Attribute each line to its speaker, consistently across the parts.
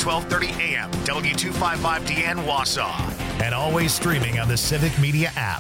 Speaker 1: 1230 AM, W255DN Wausau. And always streaming on the Civic Media app.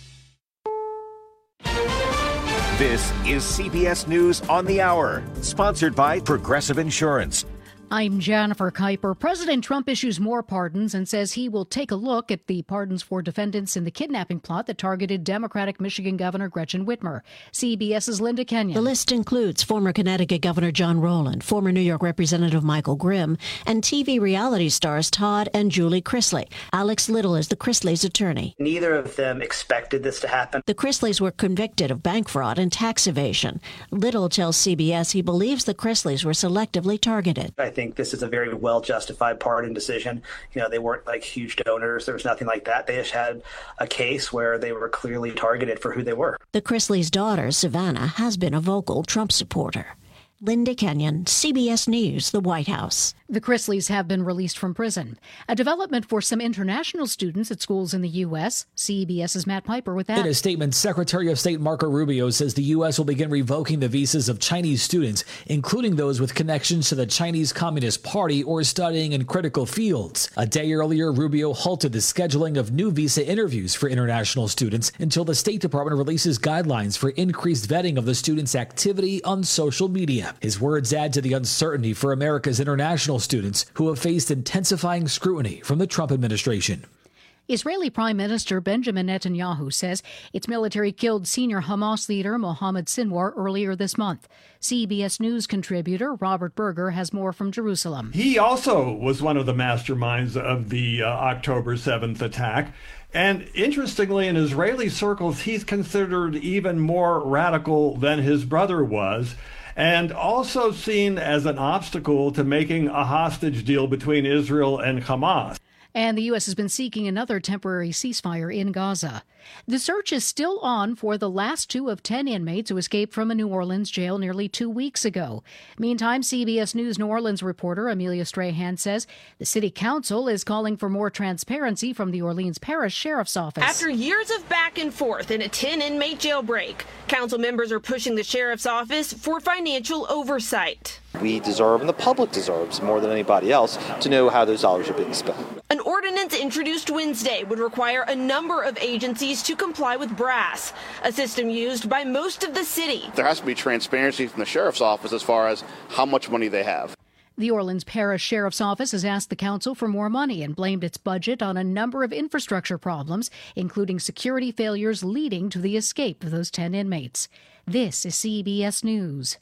Speaker 2: This is CBS News on the Hour, sponsored by Progressive Insurance.
Speaker 3: I'm Jennifer Kuiper. President Trump issues more pardons and says he will take a look at the pardons for defendants in the kidnapping plot that targeted Democratic Michigan Governor Gretchen Whitmer. CBS's Linda Kenyon.
Speaker 4: The list includes former Connecticut Governor John Rowland, former New York Representative Michael Grimm, and TV reality stars Todd and Julie Chrisley. Alex Little is the Chrisleys' attorney.
Speaker 5: Neither of them expected this to happen.
Speaker 4: The Chrisleys were convicted of bank fraud and tax evasion. Little tells CBS he believes the Chrisleys were selectively targeted.
Speaker 5: I think this is a very well-justified pardon decision. You know, they weren't like huge donors. There was nothing like that. They just had a case where they were clearly targeted for who they were.
Speaker 4: The Chrisleys' daughter, Savannah, has been a vocal Trump supporter. Linda Kenyon, CBS News, the White House.
Speaker 3: The Chrisleys have been released from prison. A development for some international students at schools in the U.S. CBS's Matt Piper with that.
Speaker 6: In a statement, Secretary of State Marco Rubio says the U.S. will begin revoking the visas of Chinese students, including those with connections to the Chinese Communist Party or studying in critical fields. A day earlier, Rubio halted the scheduling of new visa interviews for international students until the State Department releases guidelines for increased vetting of the students' activity on social media. His words add to the uncertainty for America's international students who have faced intensifying scrutiny from the Trump administration.
Speaker 3: Israeli Prime Minister Benjamin Netanyahu says its military killed senior Hamas leader Mohammed Sinwar earlier this month. CBS News contributor Robert Berger has more from Jerusalem.
Speaker 7: He also was one of the masterminds of the October 7th attack. And interestingly, in Israeli circles, he's considered even more radical than his brother was, and also seen as an obstacle to making a hostage deal between Israel and Hamas.
Speaker 3: And the U.S. has been seeking another temporary ceasefire in Gaza. The search is still on for the last 2 of 10 inmates who escaped from a New Orleans jail nearly 2 weeks ago. Meantime, CBS News New Orleans reporter Amelia Strahan says the city council is calling for more transparency from the Orleans Parish Sheriff's Office.
Speaker 8: After years of back and forth in a 10-inmate jailbreak, council members are pushing the sheriff's office for financial oversight.
Speaker 9: We deserve, and the public deserves more than anybody else, to know how those dollars are being spent.
Speaker 8: An ordinance introduced Wednesday would require a number of agencies to comply with BRASS, a system used by most of the city.
Speaker 10: There has to be transparency from the sheriff's office as far as how much money they have.
Speaker 3: The Orleans Parish Sheriff's Office has asked the council for more money and blamed its budget on a number of infrastructure problems, including security failures leading to the escape of those 10 inmates. This is CBS News.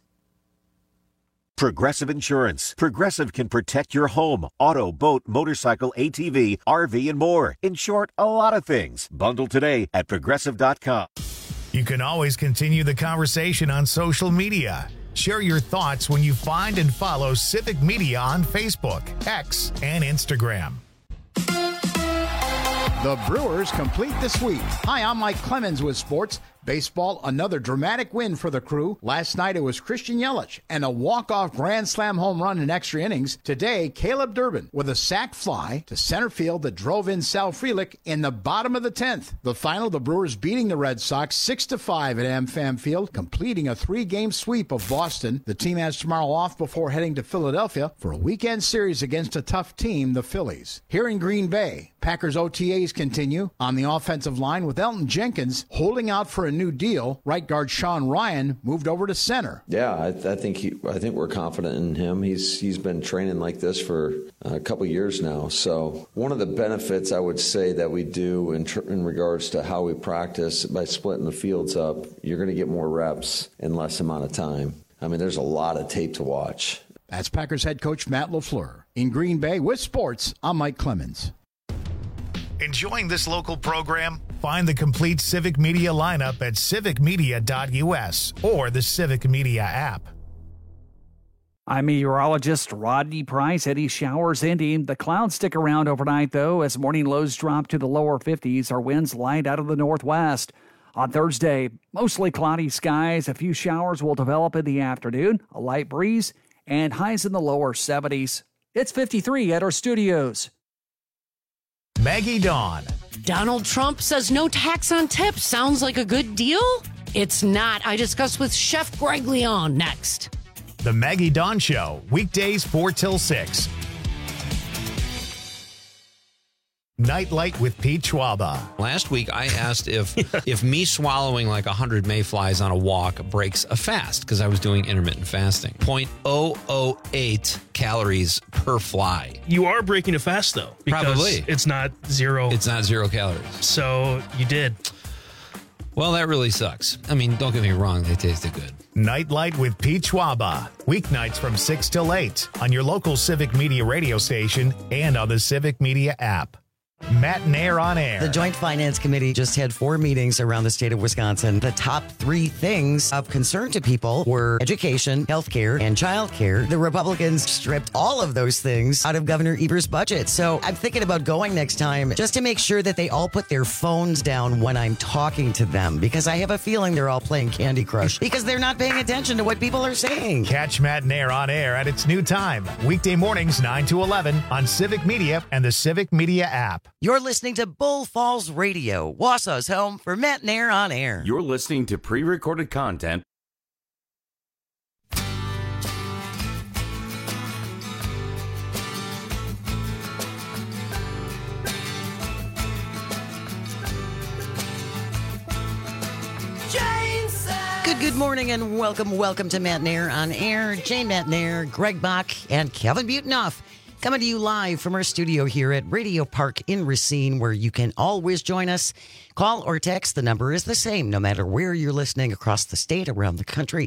Speaker 2: Progressive Insurance. Progressive can protect your home, auto, boat, motorcycle, ATV, RV, and more. In short, a lot of things. Bundle today at Progressive.com.
Speaker 1: You can always continue the conversation on social media. Share your thoughts when you find and follow Civic Media on Facebook, X, and Instagram.
Speaker 11: The Brewers complete the sweep. Hi, I'm Mike Clemens with sports. Baseball, another dramatic win for the Crew. Last night it was Christian Yelich and a walk-off grand slam home run in extra innings. Today, Caleb Durbin with a sac fly to center field that drove in Sal Frelick in the bottom of the 10th. The final, the Brewers beating the Red Sox 6-5 at AmFam Field, completing a 3-game sweep of Boston. The team has tomorrow off before heading to Philadelphia for a weekend series against a tough team, the Phillies. Here in Green Bay, Packers OTAs continue on the offensive line with Elton Jenkins holding out for a new deal. Right guard Sean Ryan moved over to center.
Speaker 12: Yeah, I think we're confident in him. He's been training like this for a couple years now. So one of the benefits I would say that we do in regards to how we practice by splitting the fields up, you're going to get more reps in less amount of time. I mean, there's a lot of tape to watch.
Speaker 11: That's Packers head coach Matt LaFleur. In Green Bay with sports, I'm Mike Clemens.
Speaker 1: Enjoying this local program? Find the complete Civic Media lineup at civicmedia.us or the Civic Media app.
Speaker 13: I'm meteorologist Rodney Price. Heavy showers ending. The clouds stick around overnight, though, as morning lows drop to the lower 50s. Our winds light out of the northwest. On Thursday, mostly cloudy skies. A few showers will develop in the afternoon, a light breeze, and highs in the lower 70s. It's 53 at our studios.
Speaker 1: Maggie Dawn.
Speaker 14: Donald Trump says no tax on tips. Sounds like a good deal? It's not. I discuss with Chef Greg Leon next.
Speaker 1: The Maggie Dawn Show, weekdays 4 till 6. Nightlight with Pete Schwaba.
Speaker 15: Last week, I asked if me swallowing like 100 mayflies on a walk breaks a fast, because I was doing intermittent fasting. 0.008 calories per fly.
Speaker 16: You are breaking a fast, though. Because
Speaker 15: Probably.
Speaker 16: it's not zero.
Speaker 15: It's not 0 calories.
Speaker 16: So you did.
Speaker 15: Well, that really sucks. I mean, don't get me wrong, they tasted good.
Speaker 1: Nightlight with Pete Schwaba. Weeknights from 6 till 8 on your local Civic Media radio station and on the Civic Media app. Matt Nair on air.
Speaker 17: The Joint Finance Committee just had 4 meetings around the state of Wisconsin. The top 3 things of concern to people were education, healthcare, and childcare. The Republicans stripped all of those things out of Governor Evers' budget. So I'm thinking about going next time just to make sure that they all put their phones down when I'm talking to them, because I have a feeling they're all playing Candy Crush because they're not paying attention to what people are saying.
Speaker 1: Catch Matt Nair on air at its new time, weekday mornings 9 to 11 on Civic Media and the Civic Media app.
Speaker 17: You're listening to Bull Falls Radio, Wausau's home for Matt Nair on air.
Speaker 18: You're listening to pre-recorded content.
Speaker 17: Good morning and welcome to Matt Nair on air. Jane Matt Nair, Greg Bach, and Kevin Butenoff. Coming to you live from our studio here at Radio Park in Racine, where you can always join us. Call or text. The number is the same, no matter where you're listening across the state, around the country.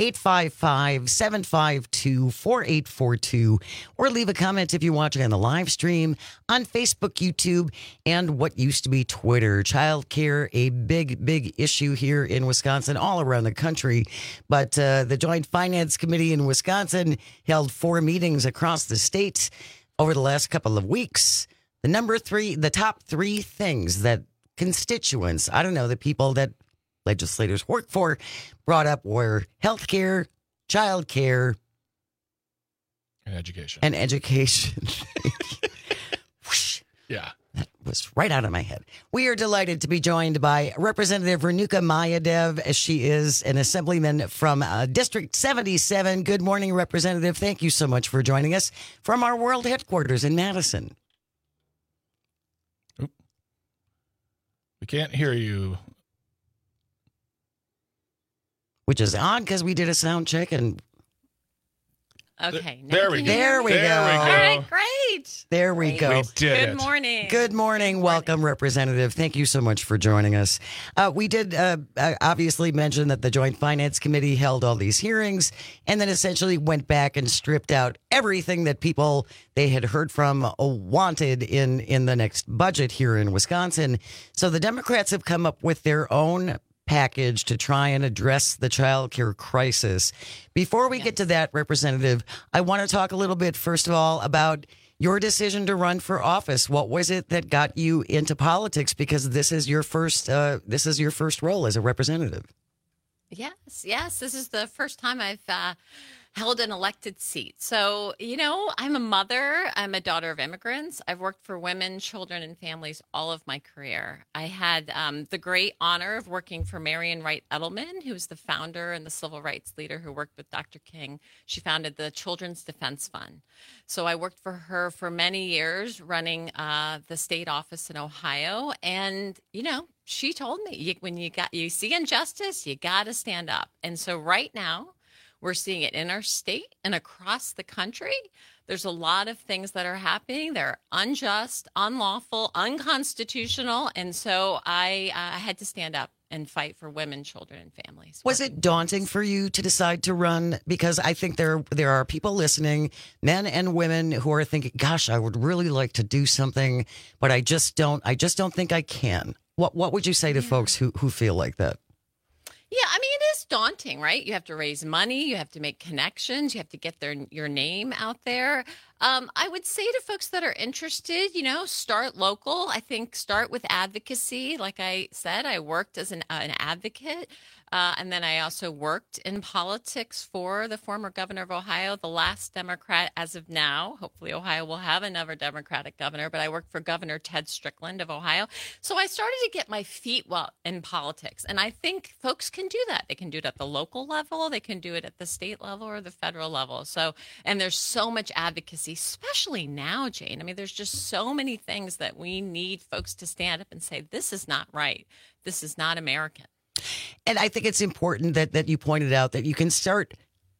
Speaker 17: 855-752-4842. Or leave a comment if you're watching on the live stream on Facebook, YouTube, and what used to be Twitter. Childcare, a big issue here in Wisconsin, all around the country. But the Joint Finance Committee in Wisconsin held 4 meetings across the state over the last couple of weeks. The top 3 things that constituents, I don't know, the people that legislators work for, brought up were healthcare, childcare,
Speaker 19: and education. Yeah.
Speaker 17: That was right out of my head. We are delighted to be joined by Representative Renuka Mayadev, as she is an assemblyman from District 77. Good morning, Representative. Thank you so much for joining us from our world headquarters in Madison.
Speaker 19: We can't hear you.
Speaker 17: Which is odd because we did a sound check and...
Speaker 20: Okay.
Speaker 17: There we go.
Speaker 20: All right, great.
Speaker 17: There we go.
Speaker 19: We did
Speaker 20: Good morning.
Speaker 17: Good morning. Welcome, Representative. Thank you so much for joining us. We did obviously mention that the Joint Finance Committee held all these hearings and then essentially went back and stripped out everything that people they had heard from wanted in the next budget here in Wisconsin. So the Democrats have come up with their own package to try and address the child care crisis. Before we get to that, Representative, I want to talk a little bit, first of all, about your decision to run for office. What was it that got you into politics? Because this is your first role as a representative.
Speaker 20: Yes. This is the first time I've held an elected seat. So, I'm a mother. I'm a daughter of immigrants. I've worked for women, children, and families all of my career. I had the great honor of working for Marian Wright Edelman, who's the founder and the civil rights leader who worked with Dr. King. She founded the Children's Defense Fund. So I worked for her for many years running the state office in Ohio. And, she told me, when you see injustice, you got to stand up. And so right now, we're seeing it in our state and across the country. There's a lot of things that are happening. They're unjust, unlawful, unconstitutional. And so I had to stand up and fight for women, children, and families.
Speaker 17: Was it daunting for you to decide to run? Because I think there are people listening, men and women, who are thinking, gosh, I would really like to do something, but I just don't think I can. What would you say to folks who feel like that?
Speaker 20: Yeah, it is daunting, right? You have to raise money, you have to make connections, you have to get your name out there. I would say to folks that are interested, start local. I think start with advocacy. Like I said, I worked as an advocate. And then I also worked in politics for the former governor of Ohio, the last Democrat as of now. Hopefully Ohio will have another Democratic governor, but I worked for Governor Ted Strickland of Ohio. So I started to get my feet wet in politics. And I think folks can do that. They can do it at the local level. They can do it at the state level or the federal level. So, and there's so much advocacy advocacy, especially now, Jane. I mean, there's just so many things that we need folks to stand up and say, this is not right. This is not American.
Speaker 17: And I think it's important that you pointed out that you can start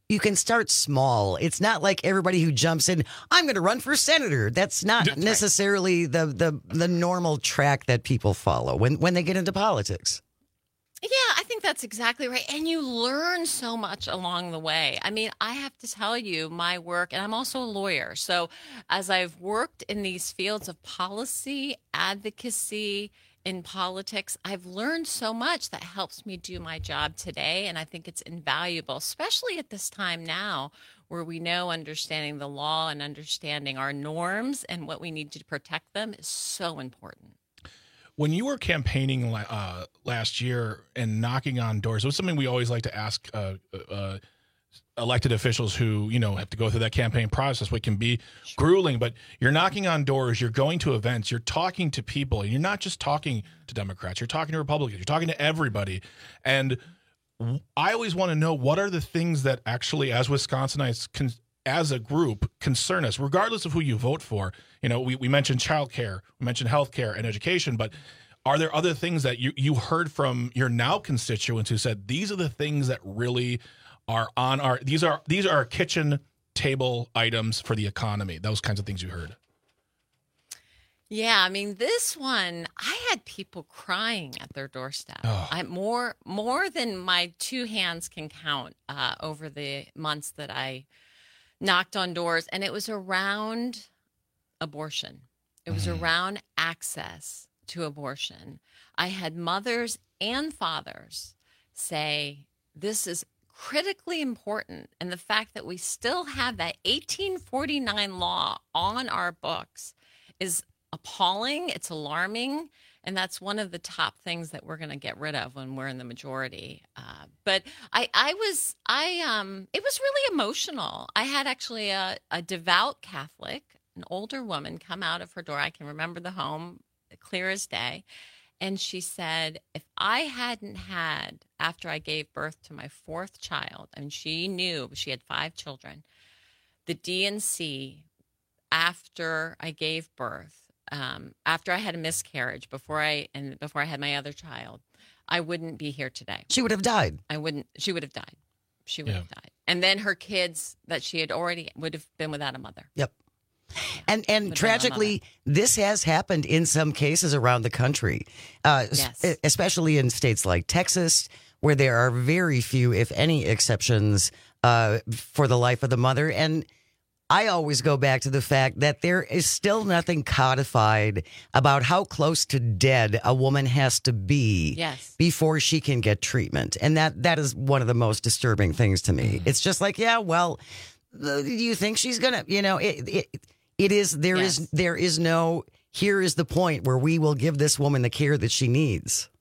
Speaker 17: small. It's not like everybody who jumps in, I'm going to run for senator. That's not necessarily the normal track that people follow when they get into politics.
Speaker 20: Yeah, I think that's exactly right. And you learn so much along the way. I mean, I have to tell you, my work, and I'm also a lawyer. So as I've worked in these fields of policy, advocacy, in politics, I've learned so much that helps me do my job today. And I think it's invaluable, especially at this time now where we know understanding the law and understanding our norms and what we need to protect them is so important.
Speaker 19: When you were campaigning last year and knocking on doors, it was something we always like to ask elected officials who, have to go through that campaign process, which can be grueling, but you're knocking on doors, you're going to events, you're talking to people, and you're not just talking to Democrats, you're talking to Republicans, you're talking to everybody. And I always want to know, what are the things that actually, as Wisconsinites, as a group, concern us, regardless of who you vote for? We mentioned childcare, we mentioned healthcare and education, but are there other things that you heard from your now constituents who said, these are the things that really are on these are our kitchen table items for the economy, those kinds of things you heard?
Speaker 20: Yeah, I mean, this one, I had people crying at their doorstep. I more than my two hands can count over the months that I knocked on doors, and it was around abortion. It was around access to abortion. I had mothers and fathers say, this is critically important. And the fact that we still have that 1849 law on our books is appalling. It's alarming. And that's one of the top things that we're going to get rid of when we're in the majority. But it was really emotional. I had actually a devout Catholic, an older woman, come out of her door. I can remember the home clear as day. And she said, if I hadn't had, after I gave birth to my fourth child, and she knew she had 5 children, the DNC, after I gave birth, after I had a miscarriage, before I had my other child, I wouldn't be here today.
Speaker 17: She would have died.
Speaker 20: She would have died. She would have died. And then her kids that she had already would have been without a mother.
Speaker 17: Yep. And tragically, this has happened in some cases around the country, especially in states like Texas, where there are very few, if any, exceptions for the life of the mother. And I always go back to the fact that there is still nothing codified about how close to dead a woman has to be before she can get treatment. And that is one of the most disturbing things to me. It's just like, do you think she's going to, there is no, here is the point where we will give this woman the care that she needs.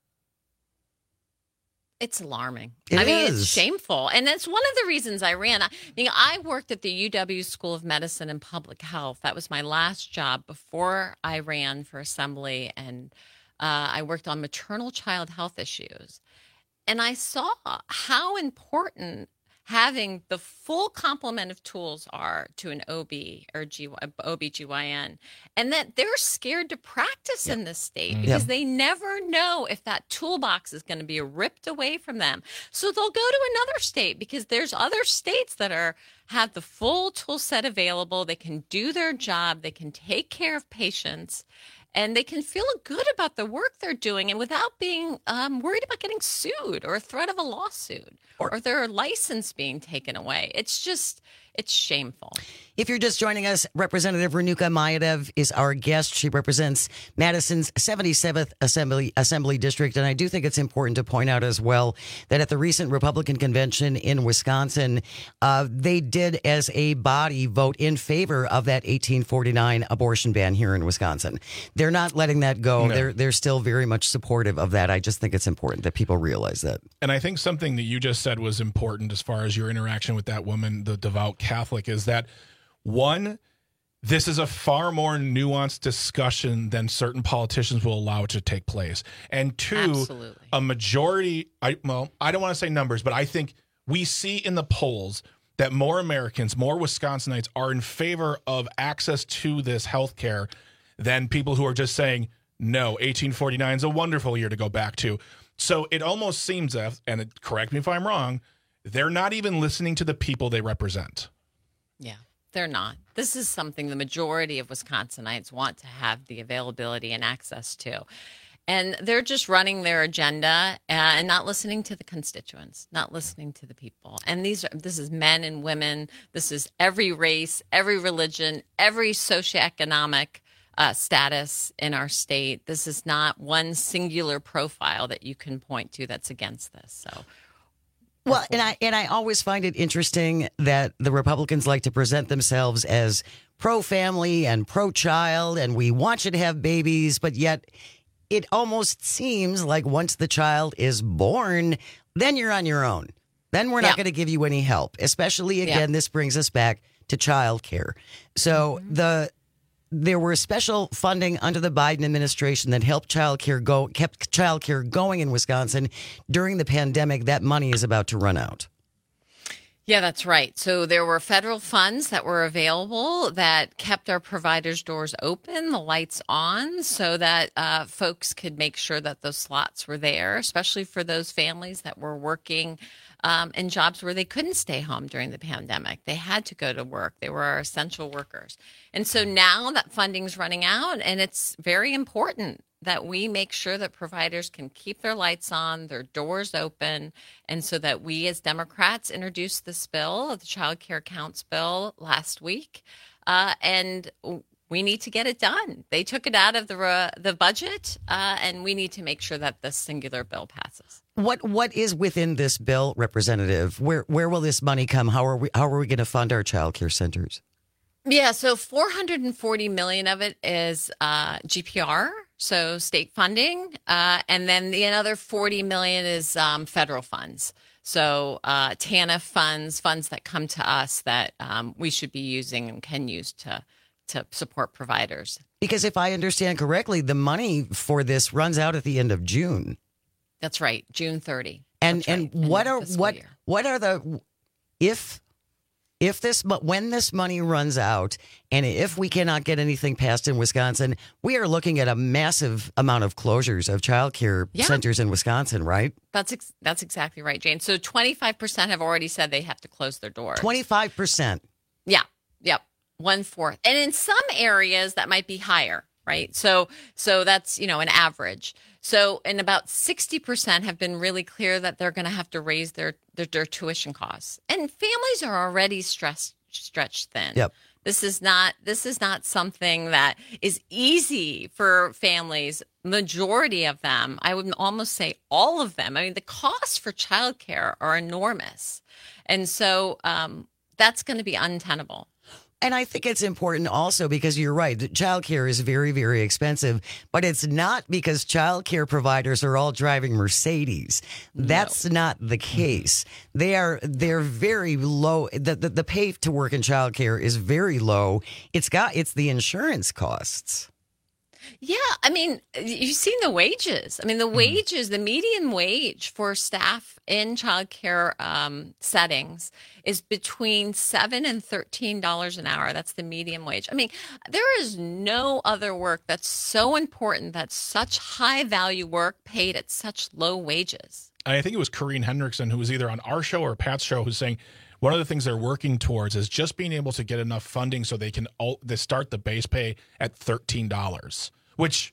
Speaker 20: It's alarming. It's shameful. And that's one of the reasons I ran. I worked at the UW School of Medicine and Public Health. That was my last job before I ran for assembly. And I worked on maternal child health issues. And I saw how important having the full complement of tools are to an OB or OBGYN, and that they're scared to practice in this state because they never know if that toolbox is going to be ripped away from them. So they'll go to another state because there's other states that have the full tool set available. They can do their job. They can take care of patients. And they can feel good about the work they're doing and without being worried about getting sued or a threat of a lawsuit or their license being taken away. It's shameful.
Speaker 17: If you're just joining us, Representative Renuka Mayadev is our guest. She represents Madison's 77th Assembly District. And I do think it's important to point out as well that at the recent Republican convention in Wisconsin, they did as a body vote in favor of that 1849 abortion ban here in Wisconsin. They're not letting that go. No. They're still very much supportive of that. I just think it's important that people realize that.
Speaker 19: And I think something that you just said was important as far as your interaction with that woman, the devout Catholic, is that, one, this is a far more nuanced discussion than certain politicians will allow it to take place. And two, a majority, I don't want to say numbers, but I think we see in the polls that more Americans, more Wisconsinites are in favor of access to this health care than people who are just saying, no, 1849 is a wonderful year to go back to. So it almost seems, and correct me if I'm wrong, they're not even listening to the people they represent.
Speaker 20: Yeah, they're not. This is something the majority of Wisconsinites want to have the availability and access to. And they're just running their agenda and not listening to the constituents, not listening to the people. And this is men and women. This is every race, every religion, every socioeconomic status in our state. This is not one singular profile that you can point to that's against this. So,
Speaker 17: well, and I always find it interesting that the Republicans like to present themselves as pro-family and pro-child, and we want you to have babies, but yet it almost seems like once the child is born, then you're on your own. Then we're not going to give you any help. Especially, again, this brings us back to child care. So there were special funding under the Biden administration that helped kept child care going in Wisconsin during the pandemic. That money is about to run out.
Speaker 20: Yeah, that's right. So there were federal funds that were available that kept our providers' doors open, the lights on, so that folks could make sure that those slots were there, especially for those families that were working in jobs where they couldn't stay home during the pandemic. They had to go to work. They were our essential workers. And so now that funding's running out, and it's very important that we make sure that providers can keep their lights on, their doors open, and so that we as Democrats introduced this bill, the Child Care Counts bill, last week, and we need to get it done. They took it out of the budget, and we need to make sure that this singular bill passes.
Speaker 17: What is within this bill, Representative? Where will this money come? How are we going to fund our child care centers?
Speaker 20: Yeah, so $440 million of it is GPR, so state funding, and then the another $40 million is federal funds. So TANF funds that come to us that we should be using and can use to support providers.
Speaker 17: Because if I understand correctly, the money for this runs out at the end of June.
Speaker 20: That's right, June 30.
Speaker 17: And what are the when this money runs out, and if we cannot get anything passed in Wisconsin, we are looking at a massive amount of closures of child care centers in Wisconsin, right?
Speaker 20: That's exactly right, Jane. So 25% have already said they have to close their doors.
Speaker 17: 25%.
Speaker 20: Yeah. Yep. 1/4. And in some areas that might be higher, right? So that's, an average. So, and about 60% have been really clear that they're going to have to raise their tuition costs. And families are already stretched thin.
Speaker 17: Yep.
Speaker 20: This is not something that is easy for families. Majority of them, I would almost say all of them. I mean, the costs for childcare are enormous. And so that's going to be untenable.
Speaker 17: And I think it's important also because you're right. Childcare is very, very expensive, but it's not because childcare providers are all driving Mercedes. That's not the case. They're very low. The pay to work in childcare is very low. It's the insurance costs.
Speaker 20: Yeah, I mean, you've seen the wages. I mean, the wages, the median wage for staff in childcare settings is between $7 and $13 an hour. That's the median wage. I mean, there is no other work that's so important, that's such high value work paid at such low wages.
Speaker 19: I think it was Corrine Hendrickson, who was either on our show or Pat's show, who's saying one of the things they're working towards is just being able to get enough funding so they can they start the base pay at $13, which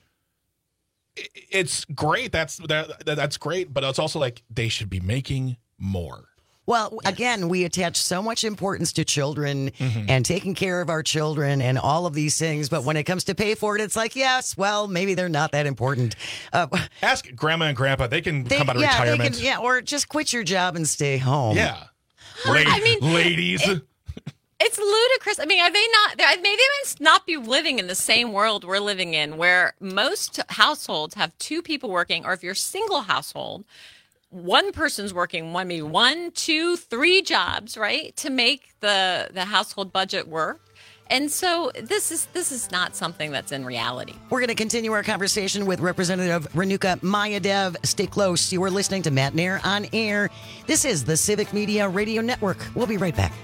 Speaker 19: it's great. That's great, but it's also like they should be making more.
Speaker 17: Well, again, we attach so much importance to children and taking care of our children and all of these things. But when it comes to pay for it, it's like, yes, well, maybe they're not that important.
Speaker 19: Ask grandma and grandpa. They can come out of retirement.
Speaker 17: Or just quit your job and stay home.
Speaker 19: Yeah.
Speaker 20: Ladies. It's ludicrous. I mean, are they not? They must not be living in the same world we're living in, where most households have two people working, or if you're a single household, one person's working maybe 1, 2, 3 jobs, right, to make the household budget work. And so this is not something that's in reality.
Speaker 17: We're going to continue our conversation with Representative Renuka Mayadev. Stay close. You are listening to Matt Nair on Air. This is the Civic Media Radio Network. We'll be right back.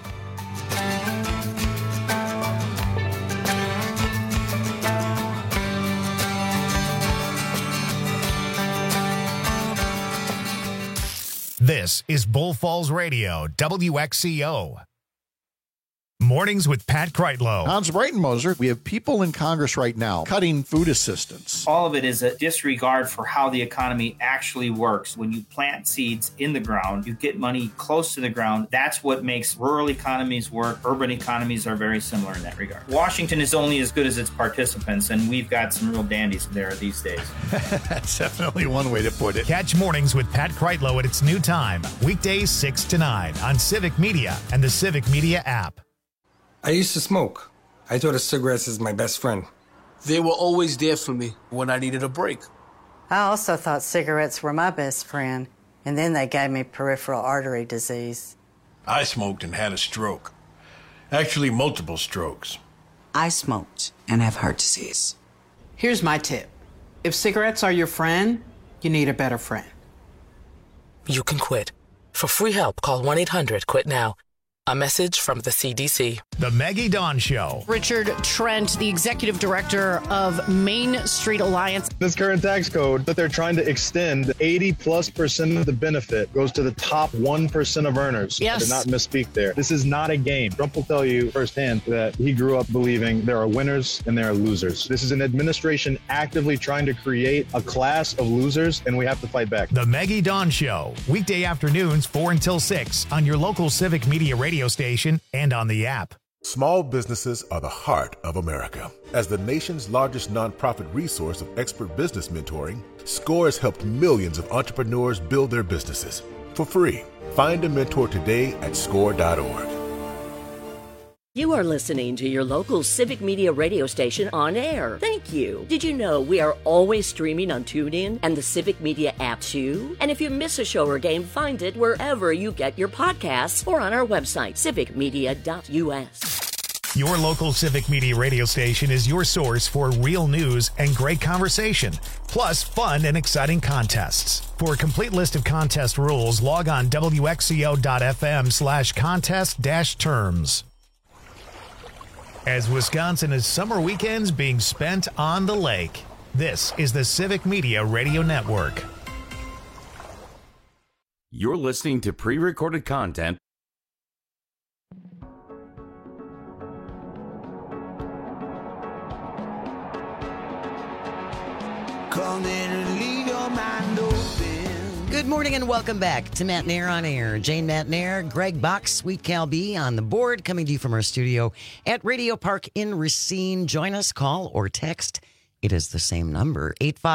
Speaker 1: This is Bull Falls Radio, WXCO. Mornings with Pat Kreitlow.
Speaker 21: Hans Breitenmoser, we have people in Congress right now cutting food assistance.
Speaker 22: All of it is a disregard for how the economy actually works. When you plant seeds in the ground, you get money close to the ground. That's what makes rural economies work. Urban economies are very similar in that regard. Washington is only as good as its participants, and we've got some real dandies there these days.
Speaker 21: That's definitely one way to put it.
Speaker 1: Catch Mornings with Pat Kreitlow at its new time, weekdays 6 to 9 on Civic Media and the Civic Media app.
Speaker 23: I used to smoke. I thought of cigarettes as my best friend.
Speaker 24: They were always there for me when I needed a break.
Speaker 25: I also thought cigarettes were my best friend, and then they gave me peripheral artery disease.
Speaker 26: I smoked and had a stroke. Actually, multiple strokes.
Speaker 27: I smoked and have heart disease. Here's my tip. If cigarettes are your friend, you need a better friend.
Speaker 28: You can quit. For free help, call 1-800-QUIT-NOW. A message from the CDC.
Speaker 1: The Maggie Dawn Show.
Speaker 14: Richard Trent, the executive director of Main Street Alliance.
Speaker 29: This current tax code that they're trying to extend, 80+% of the benefit goes to the top 1% of earners.
Speaker 14: Yes.
Speaker 29: I did not misspeak there. This is not a game. Trump will tell you firsthand that he grew up believing there are winners and there are losers. This is an administration actively trying to create a class of losers, and we have to fight back.
Speaker 1: The Maggie Dawn Show. Weekday afternoons 4 until 6 on your local Civic Media radio station and on the app.
Speaker 30: Small businesses are the heart of America. As the nation's largest nonprofit resource of expert business mentoring, SCORE has helped millions of entrepreneurs build their businesses for free. Find a mentor today at score.org.
Speaker 31: You are listening to your local Civic Media radio station on air. Thank you. Did you know we are always streaming on TuneIn and the Civic Media app too? And if you miss a show or game, find it wherever you get your podcasts or on our website, civicmedia.us.
Speaker 1: Your local Civic Media radio station is your source for real news and great conversation, plus fun and exciting contests. For a complete list of contest rules, log on wxco.fm/contest-terms. As Wisconsin has summer weekends being spent on the lake, this is the Civic Media Radio Network.
Speaker 18: You're listening to pre-recorded content.
Speaker 17: Come in and leave your mind open. Good morning and welcome back to Matt Nair on Air. Jane Matt Nair, Greg Box, Sweet Cal B on the board, coming to you from our studio at Radio Park in Racine. Join us, call or text. It is the same number,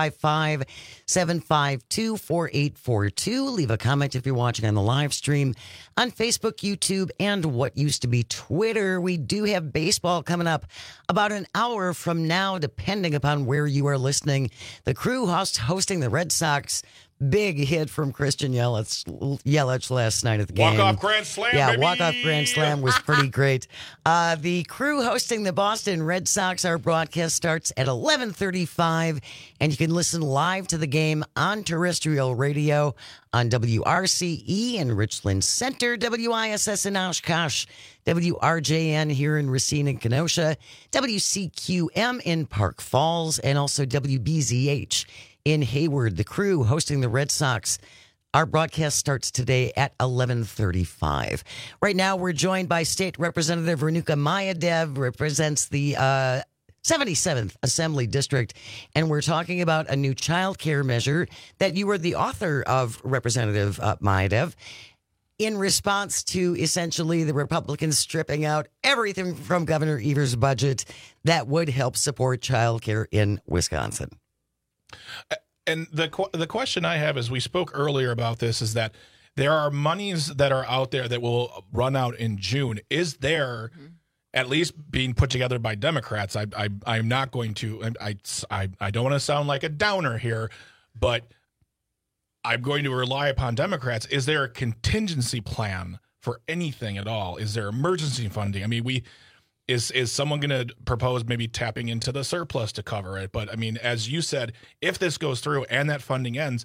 Speaker 17: 855-752-4842. Leave a comment if you're watching on the live stream on Facebook, YouTube, and what used to be Twitter. We do have baseball coming up about an hour from now, depending upon where you are listening. The Crew hosting the Red Sox. Big hit from Christian Yelich last night at the game.
Speaker 19: Walk-off grand slam,
Speaker 17: Yeah,
Speaker 19: baby.
Speaker 17: walk-off grand slam was pretty great. The Crew hosting the Boston Red Sox. Our broadcast starts at 11:35, and you can listen live to the game on terrestrial radio on WRCE in Richland Center, WISS in Oshkosh, WRJN here in Racine and Kenosha, WCQM in Park Falls, and also WBZH in Hayward. The Crew hosting the Red Sox. Our broadcast starts today at 11:35. Right now, we're joined by State Representative Renuka Mayadev, represents the 77th Assembly District, and we're talking about a new child care measure that you were the author of, Representative Mayadev, in response to essentially the Republicans stripping out everything from Governor Evers' budget that would help support child care in Wisconsin.
Speaker 19: And the question I have is, we spoke earlier about this, is that there are monies that are out there that will run out in June. Is there, at least being put together by Democrats, I'm not going to, I don't want to sound like a downer here, but I'm going to rely upon Democrats. Is there a contingency plan for anything at all? Is there emergency funding? I mean, Is someone going to propose maybe tapping into the surplus to cover it? But I mean, as you said, if this goes through and that funding ends,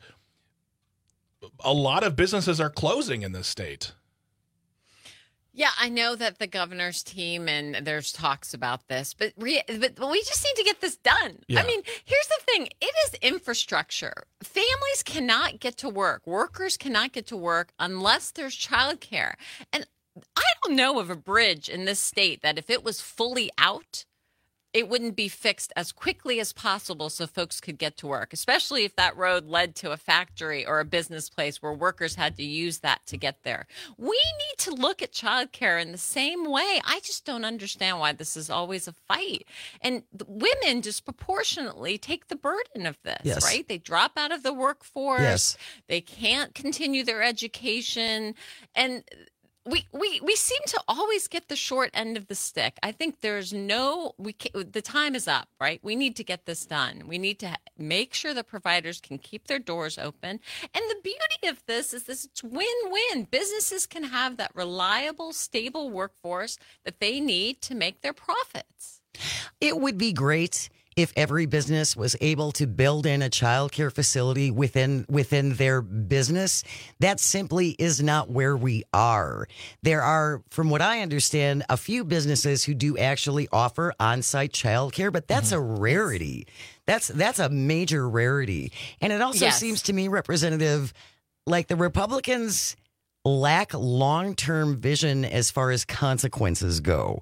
Speaker 19: a lot of businesses are closing in this state.
Speaker 20: Yeah, I know that the governor's team and there's talks about this, but we just need to get this done.
Speaker 19: Yeah.
Speaker 20: I mean, here's the thing. It is infrastructure. Families cannot get to work. Workers cannot get to work unless there's childcare. And I don't know of a bridge in this state that if it was fully out, it wouldn't be fixed as quickly as possible so folks could get to work, especially if that road led to a factory or a business place where workers had to use that to get there. We need to look at childcare in the same way. I just don't understand why this is always a fight. And women disproportionately take the burden of this, right? They drop out of the workforce.
Speaker 17: Yes.
Speaker 20: They can't continue their education. And we seem to always get the short end of the stick. I think the time is up, right? We need to get this done. We need to make sure that providers can keep their doors open. And the beauty of this is it's win-win. Businesses can have that reliable, stable workforce that they need to make their profits.
Speaker 17: It would be great if every business was able to build in a childcare facility within their business. That simply is not where we are. There are, from what I understand, a few businesses who do actually offer on-site childcare, but that's a rarity. That's a major rarity. And it also seems to me, Representative, like the Republicans lack long-term vision as far as consequences go.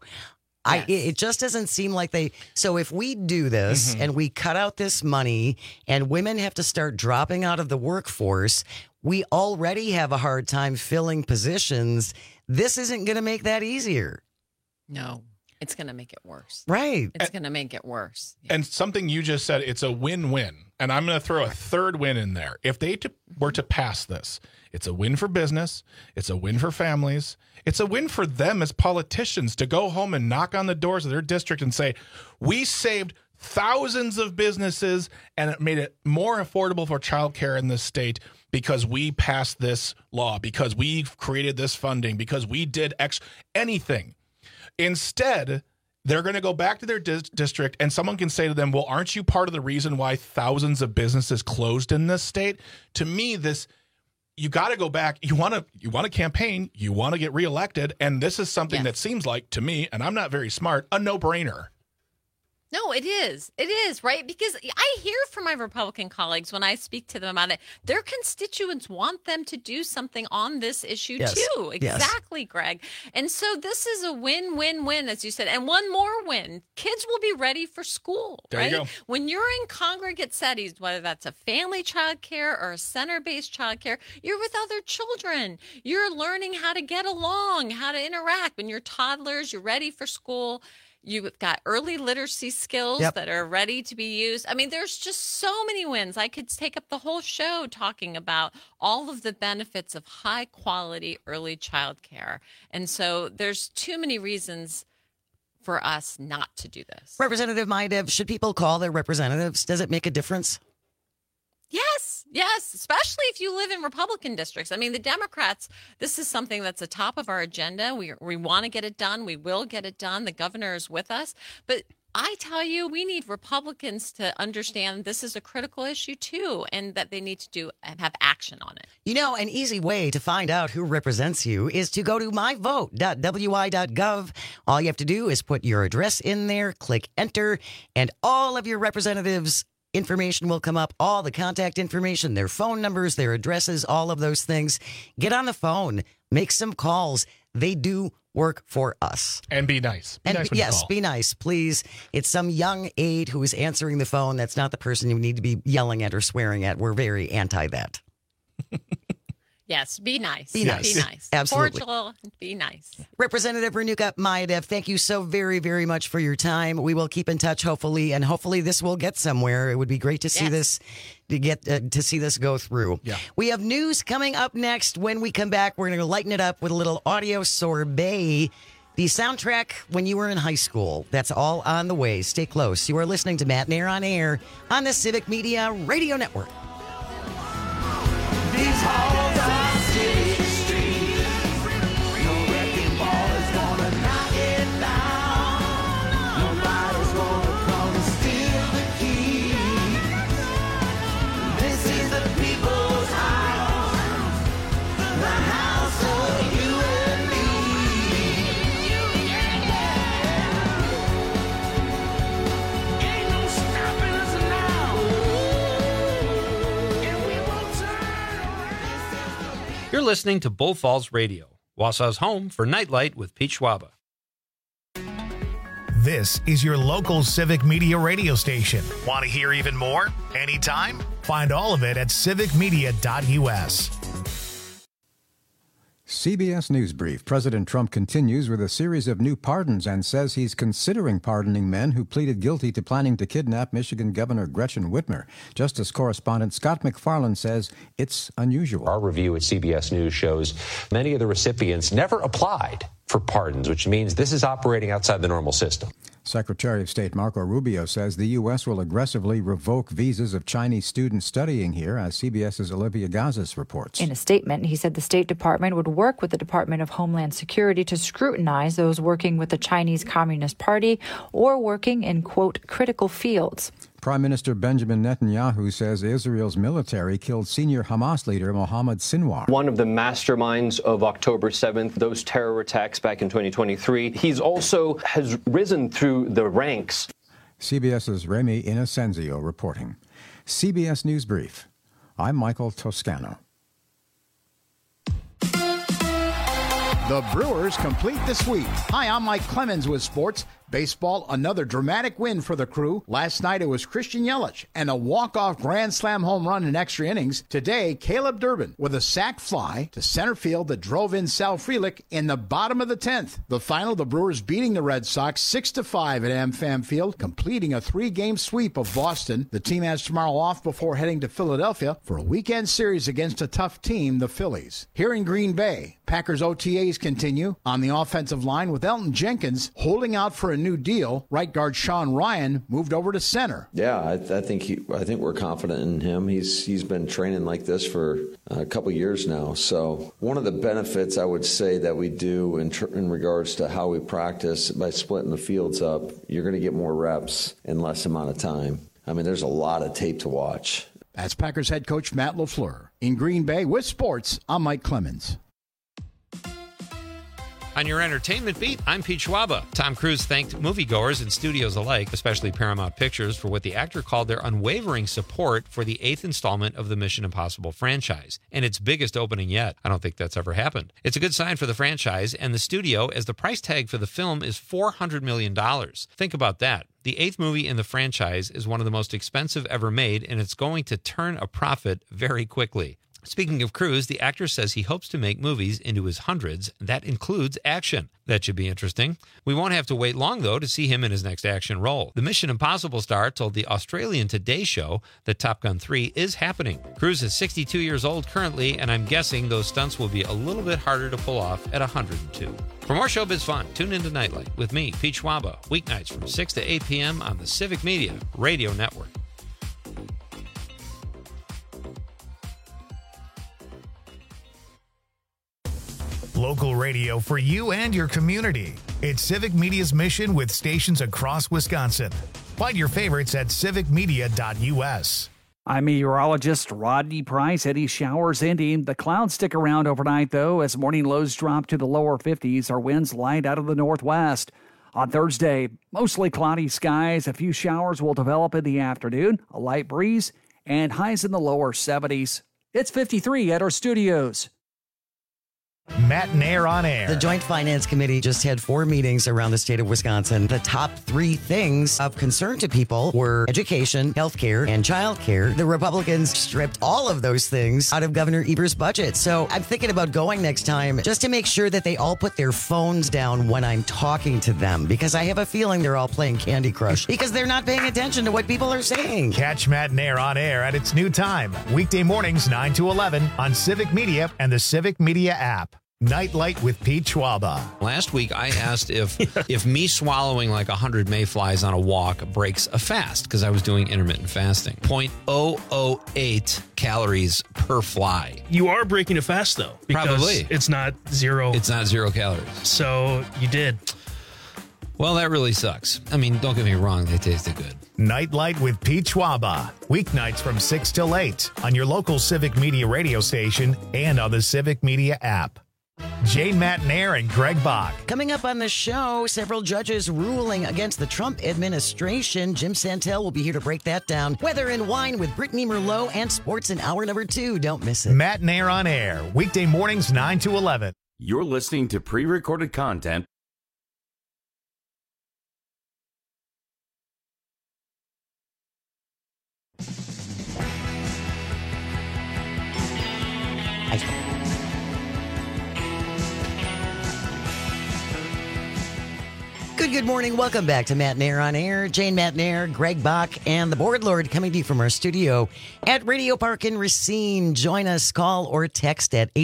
Speaker 17: It just doesn't seem like they. So if we do this and we cut out this money and women have to start dropping out of the workforce, we already have a hard time filling positions. This isn't going to make that easier.
Speaker 20: No, it's going to make it worse.
Speaker 17: Right.
Speaker 20: It's going to make it worse.
Speaker 19: And something you just said, it's a win-win. And I'm going to throw a third win in there. If they were to pass this, it's a win for business. It's a win for families. It's a win for them as politicians to go home and knock on the doors of their district and say, we saved thousands of businesses and it made it more affordable for childcare in this state because we passed this law, because we created this funding, because we did anything. Instead, they're going to go back to their district and someone can say to them, well, aren't you part of the reason why thousands of businesses closed in this state? To me, you got to go back. You want to campaign. You want to get reelected. And this is something that seems like, to me, and I'm not very smart, a no-brainer.
Speaker 20: No, it is. It is, right? Because I hear from my Republican colleagues when I speak to them about it, their constituents want them to do something on this issue too. Exactly, Greg. And so this is a win-win-win, as you said. And one more win. Kids will be ready for school,
Speaker 19: there
Speaker 20: right?
Speaker 19: You go.
Speaker 20: When you're in congregate settings, whether that's a family childcare or a center-based childcare, you're with other children. You're learning how to get along, how to interact. When you're toddlers, you're ready for school. You've got early literacy skills that are ready to be used. I mean, there's just so many wins. I could take up the whole show talking about all of the benefits of high quality early child care. And so there's too many reasons for us not to do this.
Speaker 17: Representative Maidev, should people call their representatives? Does it make a difference?
Speaker 20: Yes, especially if you live in Republican districts. I mean, the Democrats, this is something that's the top of our agenda. We want to get it done. We will get it done. The governor is with us. But I tell you, we need Republicans to understand this is a critical issue, too, and that they need to have action on it.
Speaker 17: You know, an easy way to find out who represents you is to go to myvote.wi.gov. All you have to do is put your address in there, click enter, and all of your representatives' information will come up, all the contact information, their phone numbers, their addresses, all of those things. Get on the phone, make some calls. They do work for us.
Speaker 19: And be nice.
Speaker 17: Be nice, please. It's some young aide who is answering the phone. That's not the person you need to be yelling at or swearing at. We're very anti that.
Speaker 20: Yes, be nice.
Speaker 17: Be nice.
Speaker 20: Be nice.
Speaker 17: Absolutely.
Speaker 20: Cordial, be nice.
Speaker 17: Representative Renuka Maidev, thank you so very, very much for your time. We will keep in touch, hopefully, and hopefully this will get somewhere. It would be great to see this, to see this go through.
Speaker 19: Yeah.
Speaker 17: We have news coming up next. When we come back, we're going to lighten it up with a little audio sorbet. The soundtrack when you were in high school. That's all on the way. Stay close. You are listening to Matt Nair on Air on the Civic Media Radio Network.
Speaker 2: These halls are city street. No wrecking ball is gonna knock it down.
Speaker 15: You're listening to Bull Falls Radio, Wausau's home for Nightlight with Pete Schwaba.
Speaker 1: This is your local Civic Media radio station. Want to hear even more? Anytime? Find all of it at civicmedia.us.
Speaker 3: CBS News Brief. President Trump continues with a series of new pardons and says he's considering pardoning men who pleaded guilty to planning to kidnap Michigan Governor Gretchen Whitmer. Justice correspondent Scott McFarland says it's unusual.
Speaker 4: Our review at CBS News shows many of the recipients never applied for pardons, which means this is operating outside the normal system.
Speaker 3: Secretary of State Marco Rubio says the U.S. will aggressively revoke visas of Chinese students studying here, as CBS's Olivia Gazis reports.
Speaker 5: In a statement, he said the State Department would work with the Department of Homeland Security to scrutinize those working with the Chinese Communist Party or working in, quote, critical fields.
Speaker 3: Prime Minister Benjamin Netanyahu says Israel's military killed senior Hamas leader Mohammed Sinwar.
Speaker 6: One of the masterminds of October 7th, those terror attacks back in 2023. He's also has risen through the ranks.
Speaker 3: CBS's Remy Inocenzio reporting. CBS News Brief. I'm Michael Toscano.
Speaker 7: The Brewers complete the sweep. Hi, I'm Mike Clemens with sports. Baseball, another dramatic win for the Crew. Last night it was Christian Yelich and a walk-off grand slam home run in extra innings. Today, Caleb Durbin with a sac fly to center field that drove in Sal Frelick in the bottom of the 10th. The final, the Brewers beating the Red Sox 6-5 at AmFam Field, completing a 3-game sweep of Boston. The team has tomorrow off before heading to Philadelphia for a weekend series against a tough team, the Phillies. Here in Green Bay, Packers OTAs continue on the offensive line with Elton Jenkins holding out for a new deal. Right guard Sean Ryan moved over to center.
Speaker 8: Yeah, I think we're confident in him. He's been training like this for a couple years now. So one of the benefits I would say that we do in regards to how we practice by splitting the fields up, you're going to get more reps in less amount of time. I mean, there's a lot of tape to watch.
Speaker 7: That's Packers head coach Matt LaFleur. In Green Bay with sports, I'm Mike Clemens.
Speaker 15: On your entertainment beat, I'm Pete Schwaba. Tom Cruise thanked moviegoers and studios alike, especially Paramount Pictures, for what the actor called their unwavering support for the 8th installment of the Mission Impossible franchise, and its biggest opening yet. I don't think that's ever happened. It's a good sign for the franchise and the studio, as the price tag for the film is $400 million. Think about that. The 8th movie in the franchise is one of the most expensive ever made, and it's going to turn a profit very quickly. Speaking of Cruise, the actor says he hopes to make movies into his hundreds. That includes action. That should be interesting. We won't have to wait long, though, to see him in his next action role. The Mission Impossible star told the Australian Today Show that Top Gun 3 is happening. Cruise is 62 years old currently, and I'm guessing those stunts will be a little bit harder to pull off at 102. For more showbiz fun, tune into Nightlight with me, Pete Schwaba, weeknights from 6 to 8 p.m. on the Civic Media Radio Network.
Speaker 1: Local radio for you and your community. It's Civic Media's mission with stations across Wisconsin. Find your favorites at civicmedia.us.
Speaker 9: I'm meteorologist Rodney Price. Any showers ending. The clouds stick around overnight, though, as morning lows drop to the lower 50s. Our winds light out of the northwest. On Thursday, mostly cloudy skies. A few showers will develop in the afternoon, a light breeze, and highs in the lower 70s. It's 53 at our studios.
Speaker 1: Matt and Air on Air.
Speaker 17: The Joint Finance Committee just had 4 meetings around the state of Wisconsin. The top 3 things of concern to people were education, healthcare, and childcare. The Republicans stripped all of those things out of Governor Evers' budget. So I'm thinking about going next time just to make sure that they all put their phones down when I'm talking to them, because I have a feeling they're all playing Candy Crush because they're not paying attention to what people are saying.
Speaker 1: Catch Matt and Air on Air at its new time, weekday mornings 9 to 11 on Civic Media and the Civic Media app. Nightlight with Pete Schwaba.
Speaker 15: Last week, I asked if me swallowing like 100 mayflies on a walk breaks a fast, because I was doing intermittent fasting. 0.008 calories per fly.
Speaker 16: You are breaking a fast, though. Because
Speaker 15: Probably.
Speaker 16: It's not zero.
Speaker 15: It's not 0 calories.
Speaker 16: So you did.
Speaker 15: Well, that really sucks. I mean, don't get me wrong. They tasted good.
Speaker 1: Nightlight with Pete Schwaba. Weeknights from 6 till 8 on your local Civic Media radio station and on the Civic Media app. Jane Matnair and Greg Bach.
Speaker 17: Coming up on the show, several judges ruling against the Trump administration. Jim Santel will be here to break that down. Weather and wine with Brittany Merlot and sports in hour number 2. Don't miss it.
Speaker 1: Matnair on air, weekday mornings 9 to 11.
Speaker 18: You're listening to pre-recorded content.
Speaker 17: Good morning. Welcome back to Matnair on Air. Jane Matnair, Greg Bach, and the Board Lord coming to you from our studio at Radio Park in Racine. Join us, call or text at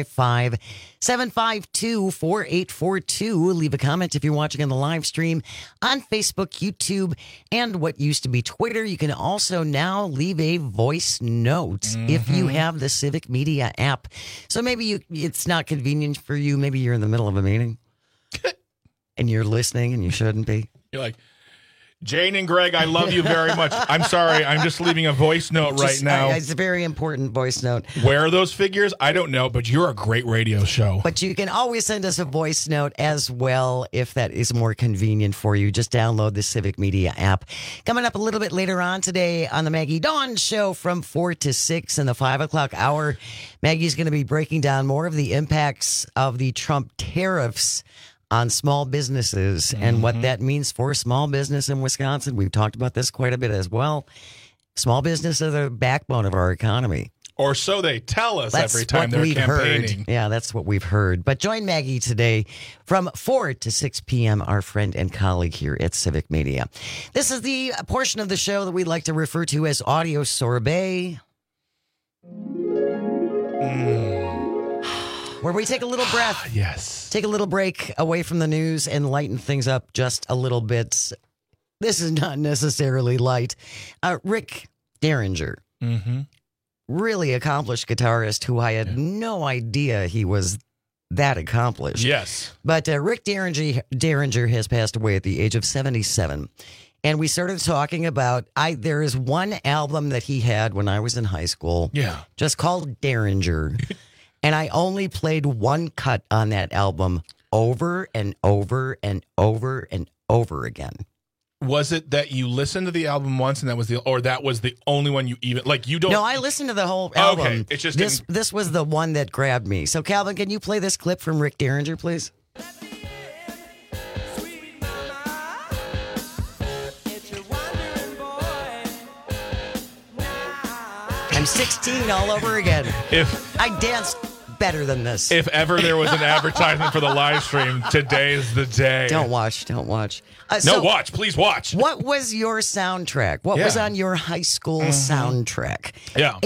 Speaker 17: 855-752-4842. Leave a comment if you're watching on the live stream on Facebook, YouTube, and what used to be Twitter. You can also now leave a voice note if you have the Civic Media app. So maybe it's not convenient for you. Maybe you're in the middle of a meeting. And you're listening and you shouldn't be.
Speaker 19: You're like, Jane and Greg, I love you very much. I'm sorry. I'm just leaving a voice note right now.
Speaker 17: It's a very important voice note.
Speaker 19: Where are those figures? I don't know, but you're a great radio show.
Speaker 17: But you can always send us a voice note as well if that is more convenient for you. Just download the Civic Media app. Coming up a little bit later on today on the Maggie Dawn Show from 4 to 6 in the 5 o'clock hour, Maggie's going to be breaking down more of the impacts of the Trump tariffs on small businesses and what that means for small business in Wisconsin. We've talked about this quite a bit as well. Small business are the backbone of our economy.
Speaker 19: Or so they tell us
Speaker 17: That's
Speaker 19: every time
Speaker 17: what
Speaker 19: they're
Speaker 17: we've
Speaker 19: campaigning.
Speaker 17: Heard. Yeah, that's what we've heard. But join Maggie today from 4 to 6 p.m., our friend and colleague here at Civic Media. This is the portion of the show that we like to refer to as Audio Sorbet. Where we take a little breath.
Speaker 19: Yes.
Speaker 17: Take a little break away from the news and lighten things up just a little bit. This is not necessarily light. Rick Derringer, really accomplished guitarist who I had no idea he was that accomplished.
Speaker 19: Yes.
Speaker 17: But Rick Derringer has passed away at the age of 77. And we started talking about, there is one album that he had when I was in high school.
Speaker 19: Yeah.
Speaker 17: Just called Derringer. And I only played one cut on that album over and over and over and over again.
Speaker 19: Was it that you listened to the album once and that was the only one you even, like, you don't?
Speaker 17: No, I listened to the whole album.
Speaker 19: Okay, it's just
Speaker 17: this was the one that grabbed me. So Calvin, can you play this clip from Rick Derringer, please? I'm 16 all over again.
Speaker 19: If
Speaker 17: I danced better than this.
Speaker 19: If ever there was an advertisement for the live stream, today is the day.
Speaker 17: Don't watch.
Speaker 19: Watch. Please watch.
Speaker 17: What was your soundtrack? What was on your high school soundtrack?
Speaker 19: Yeah.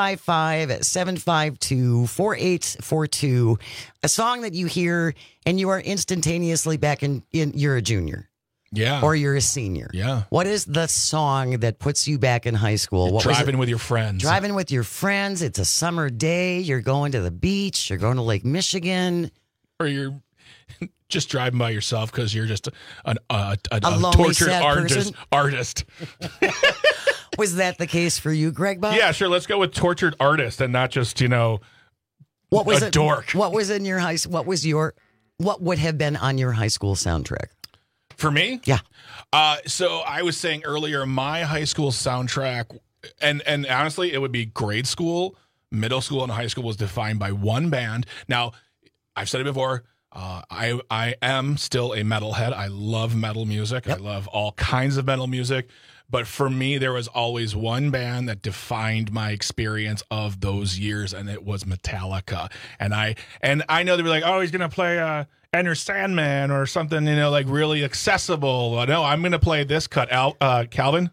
Speaker 17: 855-752-4842. A song that you hear and you are instantaneously back in you're a junior.
Speaker 19: Yeah.
Speaker 17: Or you're a senior.
Speaker 19: Yeah.
Speaker 17: What is the song that puts you back in high school?
Speaker 19: Driving with your friends.
Speaker 17: Driving with your friends. It's a summer day. You're going to the beach. You're going to Lake Michigan.
Speaker 19: Or you're just driving by yourself because you're just a
Speaker 17: lonely,
Speaker 19: tortured
Speaker 17: sad
Speaker 19: artist.
Speaker 17: Was that the case for you, Greg Bob?
Speaker 19: Yeah, sure. Let's go with tortured artist and not just, dork.
Speaker 17: What was in your high school? What would have been on your high school soundtrack?
Speaker 19: For me?
Speaker 17: Yeah.
Speaker 19: So I was saying earlier, my high school soundtrack, and honestly, it would be grade school, middle school, and high school was defined by one band. Now, I've said it before, I am still a metalhead. I love metal music. Yep. I love all kinds of metal music. But for me, there was always one band that defined my experience of those years, and it was Metallica. And I know they were like, oh, he's going to play Enter Sandman or something, like really accessible. No, I'm going to play this cut. Calvin?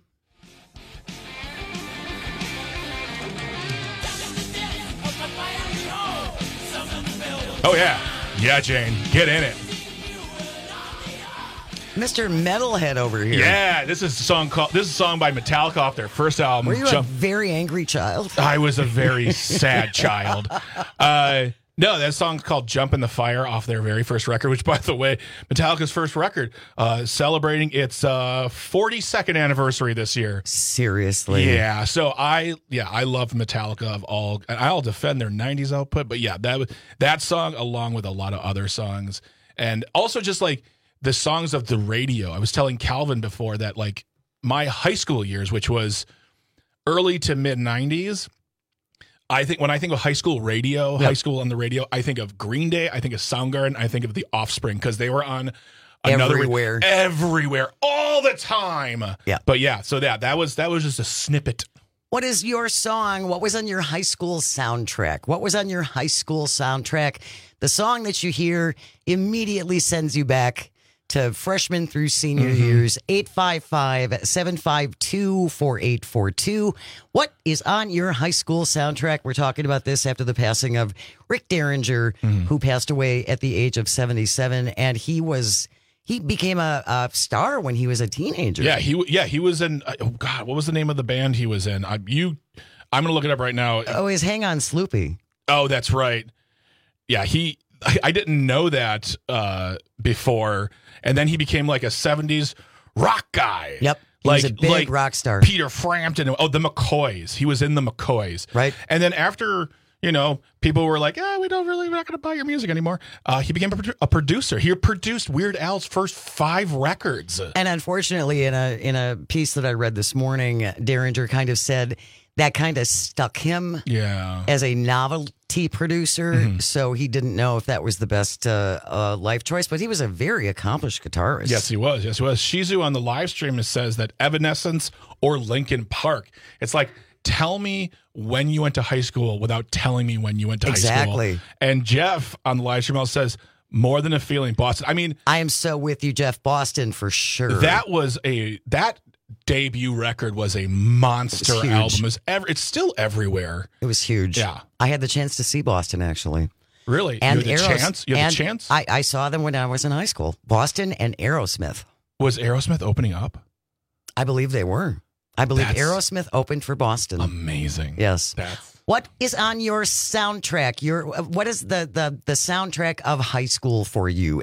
Speaker 19: Oh, yeah. Yeah, Jane. Get in it.
Speaker 17: Mr. Metalhead over here.
Speaker 19: Yeah, this is a song by Metallica off their first album.
Speaker 17: Were you a very angry child?
Speaker 19: I was a very sad child. No, that song's called Jump in the Fire off their very first record, which, by the way, Metallica's first record, celebrating its 42nd anniversary this year.
Speaker 17: Seriously?
Speaker 19: Yeah. So I love Metallica I'll defend their 90s output, but yeah, that song along with a lot of other songs, and also just like the songs of the radio. I was telling Calvin before that like my high school years, which was early to mid 90s, I think when I think of high school radio, high school on the radio, I think of Green Day, I think of Soundgarden, I think of The Offspring, because they were on everywhere all the time.
Speaker 17: Yeah.
Speaker 19: But yeah, so that was just a snippet.
Speaker 17: What is your song? What was on your high school soundtrack? What was on your high school soundtrack? The song that you hear immediately sends you back to freshman through senior years. 855-752-4842. What is on your high school soundtrack? We're talking about this after the passing of Rick Derringer, who passed away at the age of 77, and he became a star when he was a teenager.
Speaker 19: Yeah, he was in. Oh God, what was the name of the band he was in? I'm gonna look it up right now.
Speaker 17: Oh, is Hang On Sloopy?
Speaker 19: Oh, that's right. Yeah, I didn't know that before, and then he became like a 70s rock guy.
Speaker 17: Yep. He was a big rock star.
Speaker 19: Peter Frampton. Oh, the McCoys. He was in the McCoys.
Speaker 17: Right.
Speaker 19: And then after, people were like, we're not going to buy your music anymore. He became a producer. He produced Weird Al's first 5 records.
Speaker 17: And unfortunately, in a piece that I read this morning, Derringer kind of said that kind of stuck him as a novelty producer. So he didn't know if that was the best life choice, but he was a very accomplished guitarist.
Speaker 19: Yes, he was. Shizu on the live stream says that Evanescence or Linkin Park. It's like, tell me when you went to high school without telling me when you went to high school.
Speaker 17: Exactly.
Speaker 19: And Jeff on the live stream says, More Than a Feeling, Boston. I mean,
Speaker 17: I am so with you, Jeff. Boston for sure.
Speaker 19: That debut record was a monster album. It's still everywhere.
Speaker 17: It was huge.
Speaker 19: Yeah.
Speaker 17: I had the chance to see Boston, actually.
Speaker 19: Really?
Speaker 17: And
Speaker 19: You had the chance?
Speaker 17: I saw them when I was in high school. Boston and Aerosmith.
Speaker 19: Was Aerosmith opening up?
Speaker 17: I believe they were. I believe Aerosmith opened for Boston.
Speaker 19: Amazing.
Speaker 17: Yes. What is on your soundtrack? What is the soundtrack of high school for you?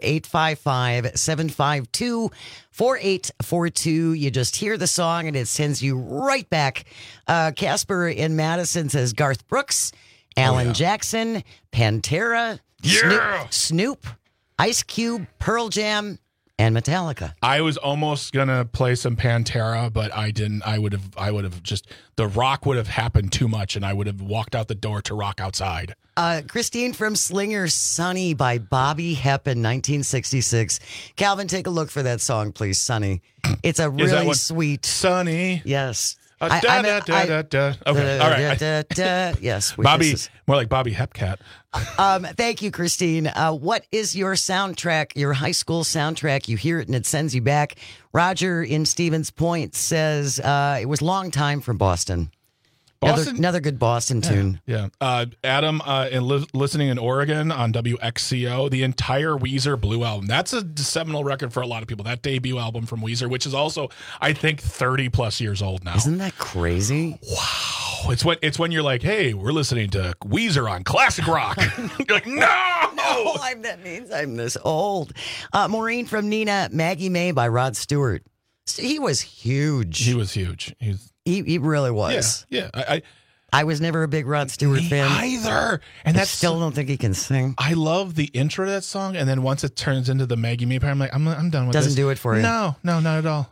Speaker 17: 855-752-4842. You just hear the song and it sends you right back. Casper in Madison says Garth Brooks, Alan Jackson, Pantera, Snoop, Ice Cube, Pearl Jam, and Metallica.
Speaker 19: I was almost gonna play some Pantera, but I didn't. I would have just, the rock would have happened too much, and I would have walked out the door to rock outside.
Speaker 17: Christine from Slinger, Sunny by Bobby Hep in 1966. Calvin, take a look for that song, please, Sunny. It's a really sweet
Speaker 19: Sunny.
Speaker 17: Yes.
Speaker 19: Okay, all right.
Speaker 17: Yes.
Speaker 19: Bobby, more like Bobby Hepcat.
Speaker 17: Thank you, Christine. What is your soundtrack, your high school soundtrack? You hear it and it sends you back. Roger in Stevens Point says it was Long Time from Boston. Another good Boston tune.
Speaker 19: Yeah. Adam, listening in Oregon on WXCO, the entire Weezer Blue album. That's a seminal record for a lot of people. That debut album from Weezer, which is also, I think, 30 plus years old now.
Speaker 17: Isn't that crazy?
Speaker 19: Wow. It's when you're like, hey, we're listening to Weezer on classic rock. You're like, no!
Speaker 17: That means I'm this old. Maureen from Nina, Maggie May by Rod Stewart. He was huge.
Speaker 19: He was huge.
Speaker 17: He really was.
Speaker 19: Yeah.
Speaker 17: I was never a big Rod Stewart fan
Speaker 19: either,
Speaker 17: and I still don't think he can sing.
Speaker 19: I love the intro to that song, and then once it turns into the Maggie May part, I'm like, I'm done with this.
Speaker 17: Doesn't do it for you.
Speaker 19: No, not at all.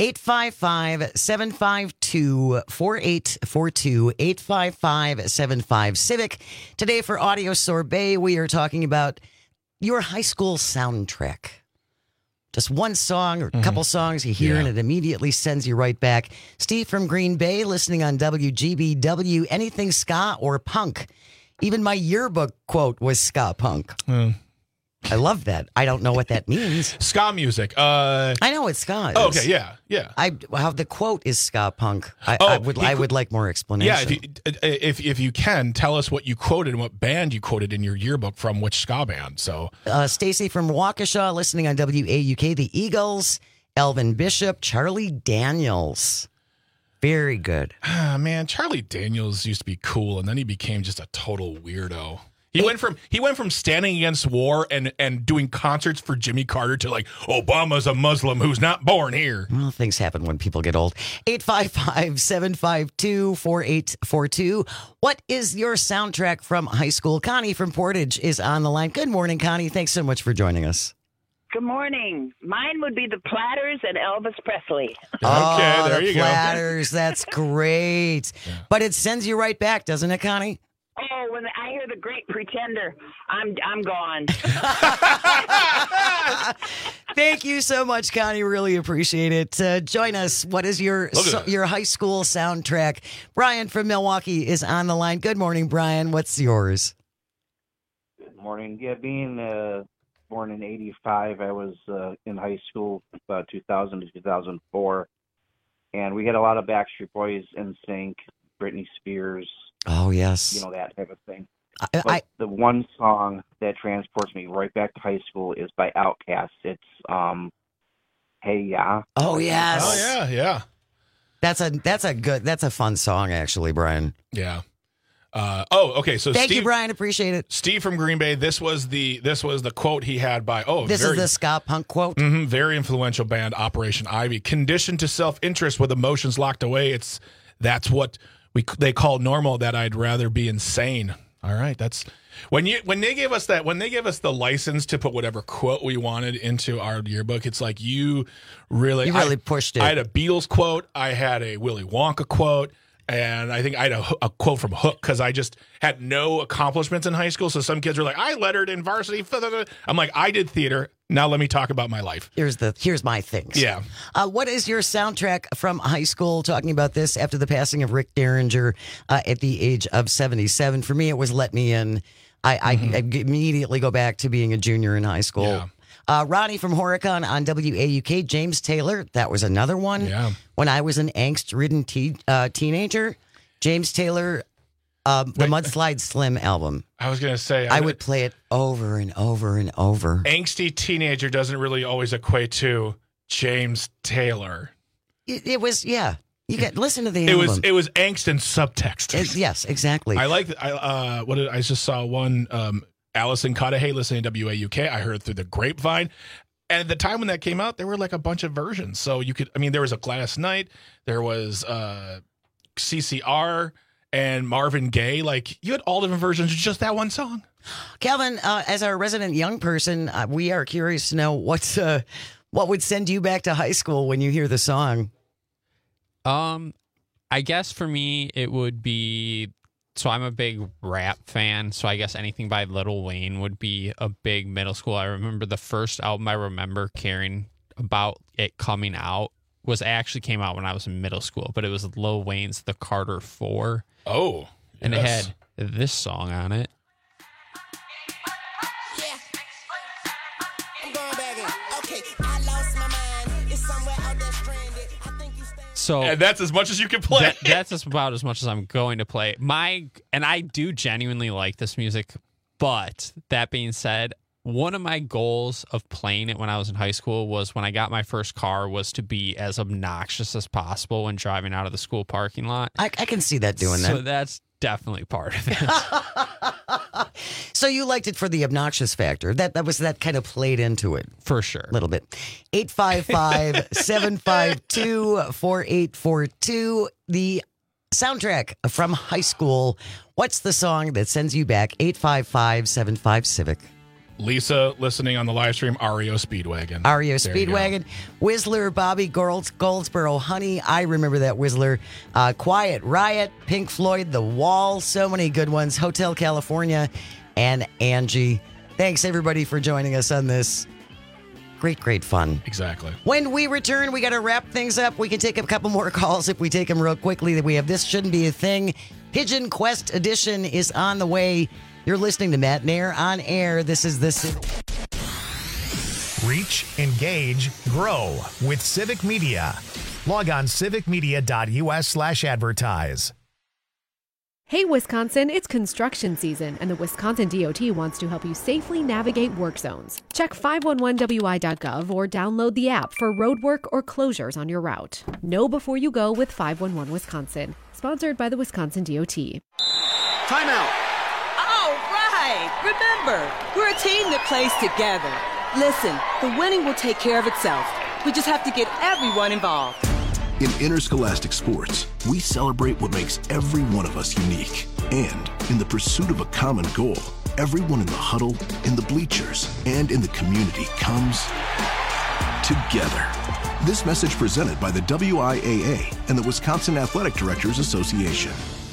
Speaker 17: 855-752-4842, 855-75-CIVIC. Today for Audio Sorbet, we are talking about your high school soundtrack. Just one song or a couple songs you hear and it immediately sends you right back. Steve from Green Bay listening on WGBW. Anything ska or punk. Even my yearbook quote was ska punk. I love that. I don't know what that means.
Speaker 19: Ska music.
Speaker 17: I know what ska is.
Speaker 19: Oh, okay, yeah.
Speaker 17: How the quote is ska punk. I would like more explanation.
Speaker 19: Yeah, if you can, tell us what you quoted and what band you quoted in your yearbook from which ska band. So,
Speaker 17: Stacy from Waukesha listening on WAUK. The Eagles, Elvin Bishop, Charlie Daniels. Very good.
Speaker 19: Man, Charlie Daniels used to be cool, and then he became just a total weirdo. He went from standing against war and doing concerts for Jimmy Carter to like, Obama's a Muslim who's not born here.
Speaker 17: Well, things happen when people get old. 855-752-4842. What is your soundtrack from high school? Connie from Portage is on the line. Good morning, Connie. Thanks so much for joining us.
Speaker 10: Good morning. Mine would be the Platters and Elvis Presley.
Speaker 19: Okay, there you go.
Speaker 17: Platters, that's great. Yeah. But it sends you right back, doesn't it, Connie?
Speaker 10: Oh, when I hear the Great Pretender, I'm gone.
Speaker 17: Thank you so much, Connie. Really appreciate it. Join us. What is your high school soundtrack? Brian from Milwaukee is on the line. Good morning, Brian. What's yours?
Speaker 11: Good morning. Yeah, being born in 85, I was in high school about 2000 to 2004, and we had a lot of Backstreet Boys, NSYNC, Britney Spears.
Speaker 17: Oh, yes.
Speaker 11: You know, that type of thing. But the one song that transports me right back to high school is by Outkast. It's Hey Ya.
Speaker 17: Oh, yes.
Speaker 19: Oh, yeah.
Speaker 17: That's a fun song, actually, Brian.
Speaker 19: Yeah. Okay. So
Speaker 17: thank you, Brian. Appreciate it.
Speaker 19: Steve from Green Bay. This was the quote he had by.
Speaker 17: This is the ska punk quote.
Speaker 19: Mm-hmm, very influential band, Operation Ivy. Conditioned to self-interest with emotions locked away. That's what they call normal. That I'd rather be insane. All right. That's when they gave us the license to put whatever quote we wanted into our yearbook. It's like you really
Speaker 17: pushed it.
Speaker 19: I had a Beatles quote. I had a Willy Wonka quote. And I think I had a quote from Hook because I just had no accomplishments in high school. So some kids were like, I lettered in varsity. I'm like, I did theater. Now let me talk about my life.
Speaker 17: Here's my things.
Speaker 19: Yeah.
Speaker 17: What is your soundtrack from high school? Talking about this after the passing of Rick Derringer at the age of 77. For me, it was Let Me In. I immediately go back to being a junior in high school.
Speaker 19: Yeah.
Speaker 17: Ronnie from Horicon on WAUK. James Taylor, that was another one.
Speaker 19: Yeah.
Speaker 17: When I was an angst-ridden teenager, James Taylor, the Mudslide Slim album.
Speaker 19: I was going to say.
Speaker 17: I would play it over and over and over.
Speaker 19: Angsty teenager doesn't really always equate to James Taylor.
Speaker 17: It was, yeah. You got listen to the album.
Speaker 19: It was angst and subtext.
Speaker 17: Yes, exactly.
Speaker 19: I just saw one. Allison Cudahy listening to WAUK. I heard it through the grapevine. And at the time when that came out, there were like a bunch of versions. So there was a Gladys Knight, there was CCR and Marvin Gaye. Like, you had all different versions of just that one song.
Speaker 17: Calvin, as our resident young person, we are curious to know what would send you back to high school when you hear the song.
Speaker 12: I guess for me, it would be... So I'm a big rap fan, so I guess anything by Lil Wayne would be a big middle school. I remember the first album I remember caring about it coming out came out when I was in middle school, but it was Lil Wayne's The Carter 4.
Speaker 19: Oh, yes.
Speaker 12: And it had this song on it. So
Speaker 19: and that's as much as you can play.
Speaker 12: That's about as much as I'm going to play. And I do genuinely like this music, but that being said, one of my goals of playing it when I was in high school was when I got my first car was to be as obnoxious as possible when driving out of the school parking lot.
Speaker 17: I can see that doing that.
Speaker 12: So that's definitely part of it.
Speaker 17: So you liked it for the obnoxious factor. That was that kind of played into it.
Speaker 12: For sure.
Speaker 17: A little bit. 855-752-4842. The soundtrack from high school. What's the song that sends you back? 855-75-CIVIC.
Speaker 19: Lisa listening on the live stream, REO Speedwagon.
Speaker 17: REO Speedwagon. Whistler, Bobby Goldsboro, Honey. I remember that Whistler. Quiet Riot, Pink Floyd, The Wall. So many good ones. Hotel California and Angie. Thanks, everybody, for joining us on this. Great fun.
Speaker 19: Exactly.
Speaker 17: When we return, we got to wrap things up. We can take a couple more calls if we take them real quickly. We have This Shouldn't Be a Thing. Pigeon Quest Edition is on the way. You're listening to Matt Nair on air. This is
Speaker 1: Reach, engage, grow with Civic Media. Log on civicmedia.us/advertise.
Speaker 13: Hey, Wisconsin, it's construction season, and the Wisconsin DOT wants to help you safely navigate work zones. Check 511wi.gov or download the app for roadwork or closures on your route. Know before you go with 511 Wisconsin. Sponsored by the Wisconsin DOT.
Speaker 21: Timeout.
Speaker 22: All right.
Speaker 14: right. Remember, we're a team that plays together. Listen, the winning will take care of itself. We just have to get everyone involved.
Speaker 21: In interscholastic sports, we celebrate what makes every one of us unique. And in the pursuit of a common goal, everyone in the huddle, in the bleachers, and in the community comes together. This message presented by the WIAA and the Wisconsin Athletic Directors Association.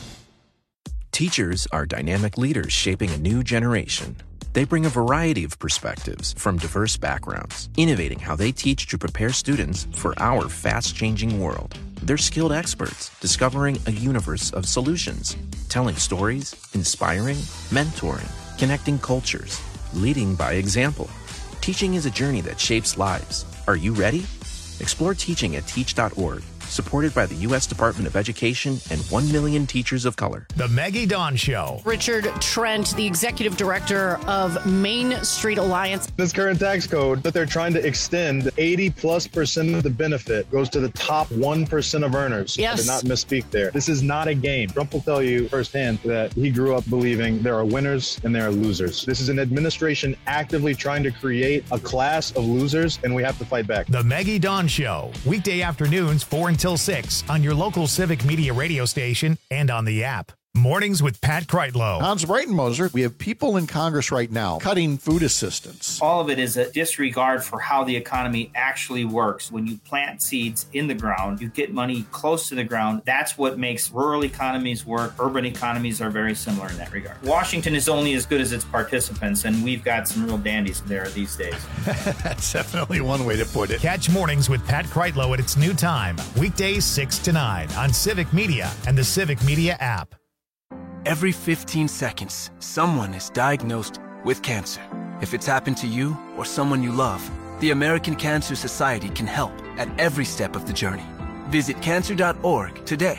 Speaker 22: Teachers are dynamic leaders shaping a new generation. They bring a variety of perspectives from diverse backgrounds, innovating how they teach to prepare students for our fast-changing world. They're skilled experts, discovering a universe of solutions, telling stories, inspiring, mentoring, connecting cultures, leading by example. Teaching is a journey that shapes lives. Are you ready? Explore teaching at teach.org. Supported by the U.S. Department of Education and 1 million teachers of color.
Speaker 1: The Maggie Dawn Show.
Speaker 23: Richard Trent, the executive director of Main Street Alliance.
Speaker 24: This current tax code that they're trying to extend, 80+% of the benefit goes to the top 1% of earners.
Speaker 23: Yes.
Speaker 24: I did not misspeak there. This is not a game. Trump will tell you firsthand that he grew up believing there are winners and there are losers. This is an administration actively trying to create a class of losers, and we have to fight back.
Speaker 1: The Maggie Dawn Show. Weekday afternoons, 4 until 6 on your local Civic Media radio station and on the app. Mornings with Pat Kreitlow.
Speaker 25: Hans Breitenmoser, we have people in Congress right now cutting food assistance.
Speaker 26: All of it is a disregard for how the economy actually works. When you plant seeds in the ground, you get money close to the ground. That's what makes rural economies work. Urban economies are very similar in that regard. Washington is only as good as its participants, and we've got some real dandies there these days.
Speaker 25: That's definitely one way to put it.
Speaker 1: Catch Mornings with Pat Kreitlow at its new time, weekdays 6 to 9 on Civic Media and the Civic Media app.
Speaker 27: Every 15 seconds, someone is diagnosed with cancer. If it's happened to you or someone you love, the American Cancer Society can help at every step of the journey. Visit cancer.org today.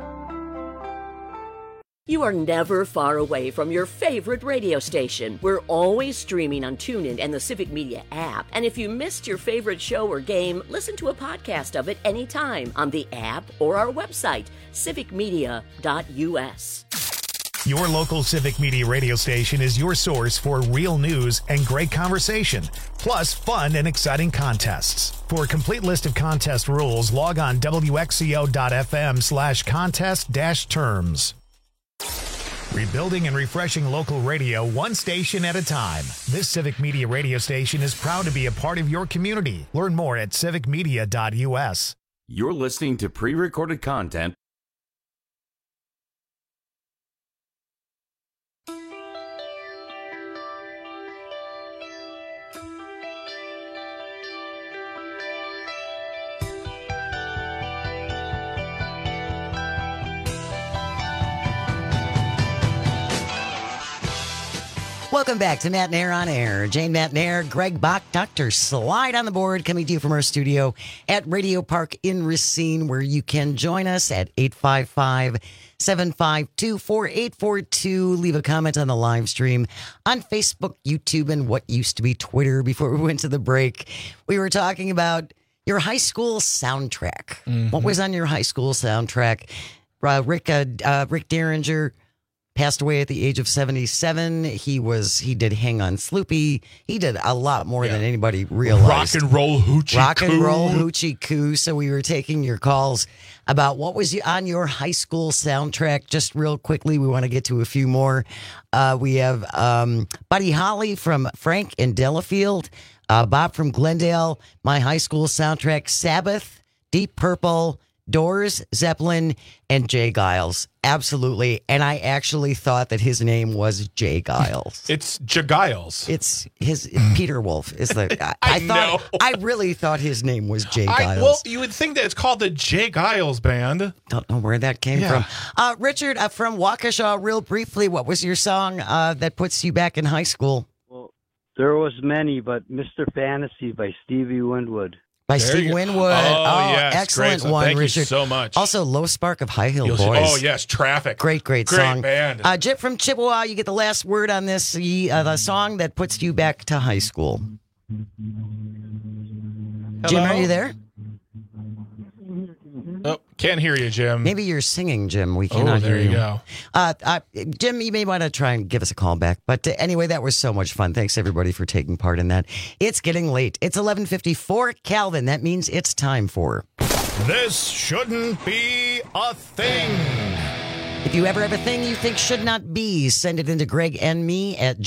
Speaker 31: You are never far away from your favorite radio station. We're always streaming on TuneIn and the Civic Media app. And if you missed your favorite show or game, listen to a podcast of it anytime on the app or our website, civicmedia.us.
Speaker 1: Your local Civic Media radio station is your source for real news and great conversation, plus fun and exciting contests. For a complete list of contest rules, log on wxco.fm/contest-terms. Rebuilding and refreshing local radio one station at a time. This Civic Media radio station is proud to be a part of your community. Learn more at civicmedia.us.
Speaker 18: You're listening to pre-recorded content.
Speaker 17: Welcome back to Matt Nair on Air. Jane Matt Nair, Greg Bach, Dr. Slide on the board, coming to you from our studio at Radio Park in Racine, where you can join us at 855-752-4842. Leave a comment on the live stream on Facebook, YouTube, and what used to be Twitter. Before we went to the break, we were talking about your high school soundtrack. Mm-hmm. What was on your high school soundtrack? Rick Derringer passed away at the age of 77. He did Hang on Sloopy. He did a lot more than anybody realized.
Speaker 19: Rock and roll hoochie
Speaker 17: coo. So we were taking your calls about what was on your high school soundtrack. Just real quickly, we want to get to a few more. We have Buddy Holly from Frank and Delafield. Bob from Glendale. My high school soundtrack, Sabbath, Deep Purple, Doors, Zeppelin, and Jay Giles. Absolutely. And I actually thought that his name was Jay Giles.
Speaker 19: It's Jay Giles.
Speaker 17: It's his Peter Wolf is the I really thought his name was Jay Giles.
Speaker 19: Well, you would think that it's called the Jay Giles Band.
Speaker 17: Don't know where that came from. Richard, from Waukesha, real briefly, what was your song that puts you back in high school?
Speaker 28: Well, there was many, but Mr. Fantasy by Stevie Winwood.
Speaker 17: By Steve Winwood.
Speaker 19: Yes.
Speaker 17: Excellent
Speaker 19: great.
Speaker 17: one,
Speaker 19: Thank
Speaker 17: Richard.
Speaker 19: you so much.
Speaker 17: Also, Low Spark of High Hill Boys.
Speaker 19: Oh, yes. Traffic.
Speaker 17: Great song.
Speaker 19: Band.
Speaker 17: Jip from Chippewa, you get the last word on this. The song that puts you back to high school.
Speaker 19: Hello?
Speaker 17: Jim, are you there?
Speaker 19: Oh, Can't hear you, Jim.
Speaker 17: Maybe you're singing, Jim. We cannot
Speaker 19: there
Speaker 17: hear
Speaker 19: you
Speaker 17: you.
Speaker 19: go.
Speaker 17: Jim, you may want to try and give us a call back. But anyway, that was so much fun. Thanks, everybody, for taking part in that. It's getting late. It's 11:54. Calvin, that means it's time for...
Speaker 1: This shouldn't be a thing.
Speaker 17: If you ever have a thing you think should not be, send it into Greg and me at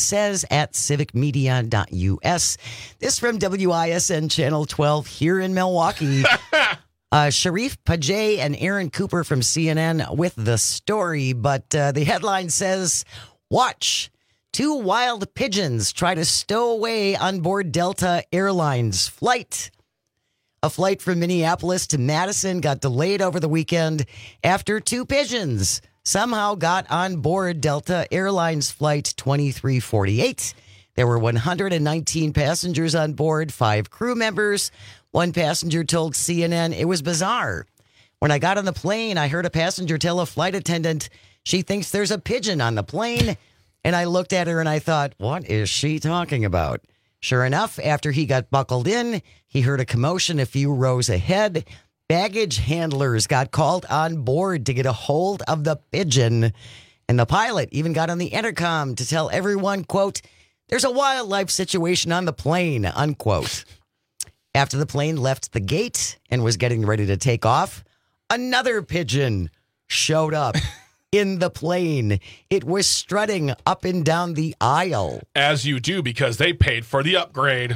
Speaker 17: janesays@civicmedia.us. This from WISN Channel 12 here in Milwaukee. Sharif Pajay and Aaron Cooper from CNN with the story, but the headline says, watch, 2 wild pigeons try to stow away on board Delta Airlines flight. A flight from Minneapolis to Madison got delayed over the weekend after 2 pigeons somehow got on board Delta Airlines Flight 2348. There were 119 passengers on board, 5 crew members. One passenger told CNN it was bizarre. When I got on the plane, I heard a passenger tell a flight attendant she thinks there's a pigeon on the plane. And I looked at her and I thought, what is she talking about? Sure enough, after he got buckled in, he heard a commotion a few rows ahead. Baggage handlers got called on board to get a hold of the pigeon. And the pilot even got on the intercom to tell everyone, quote, there's a wildlife situation on the plane, unquote. After the plane left the gate and was getting ready to take off, another pigeon showed up. In the plane. It was strutting up and down the aisle.
Speaker 19: As you do, because they paid for the upgrade.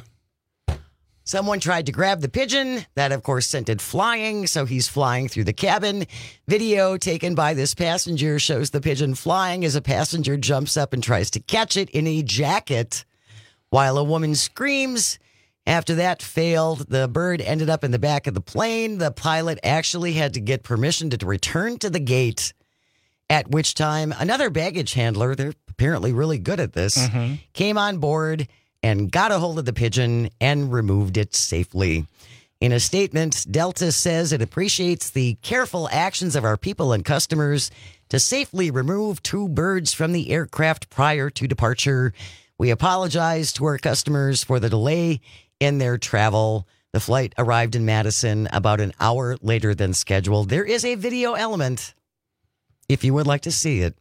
Speaker 17: Someone tried to grab the pigeon. That, of course, sent it flying, so he's flying through the cabin. Video taken by this passenger shows the pigeon flying as a passenger jumps up and tries to catch it in a jacket while a woman screams. After that failed, the bird ended up in the back of the plane. The pilot actually had to get permission to return to the gate. At which time, another baggage handler, they're apparently really good at this, came on board and got a hold of the pigeon and removed it safely. In a statement, Delta says it appreciates the careful actions of our people and customers to safely remove 2 birds from the aircraft prior to departure. We apologize to our customers for the delay in their travel. The flight arrived in Madison about an hour later than scheduled. There is a video element. If you would like to see it.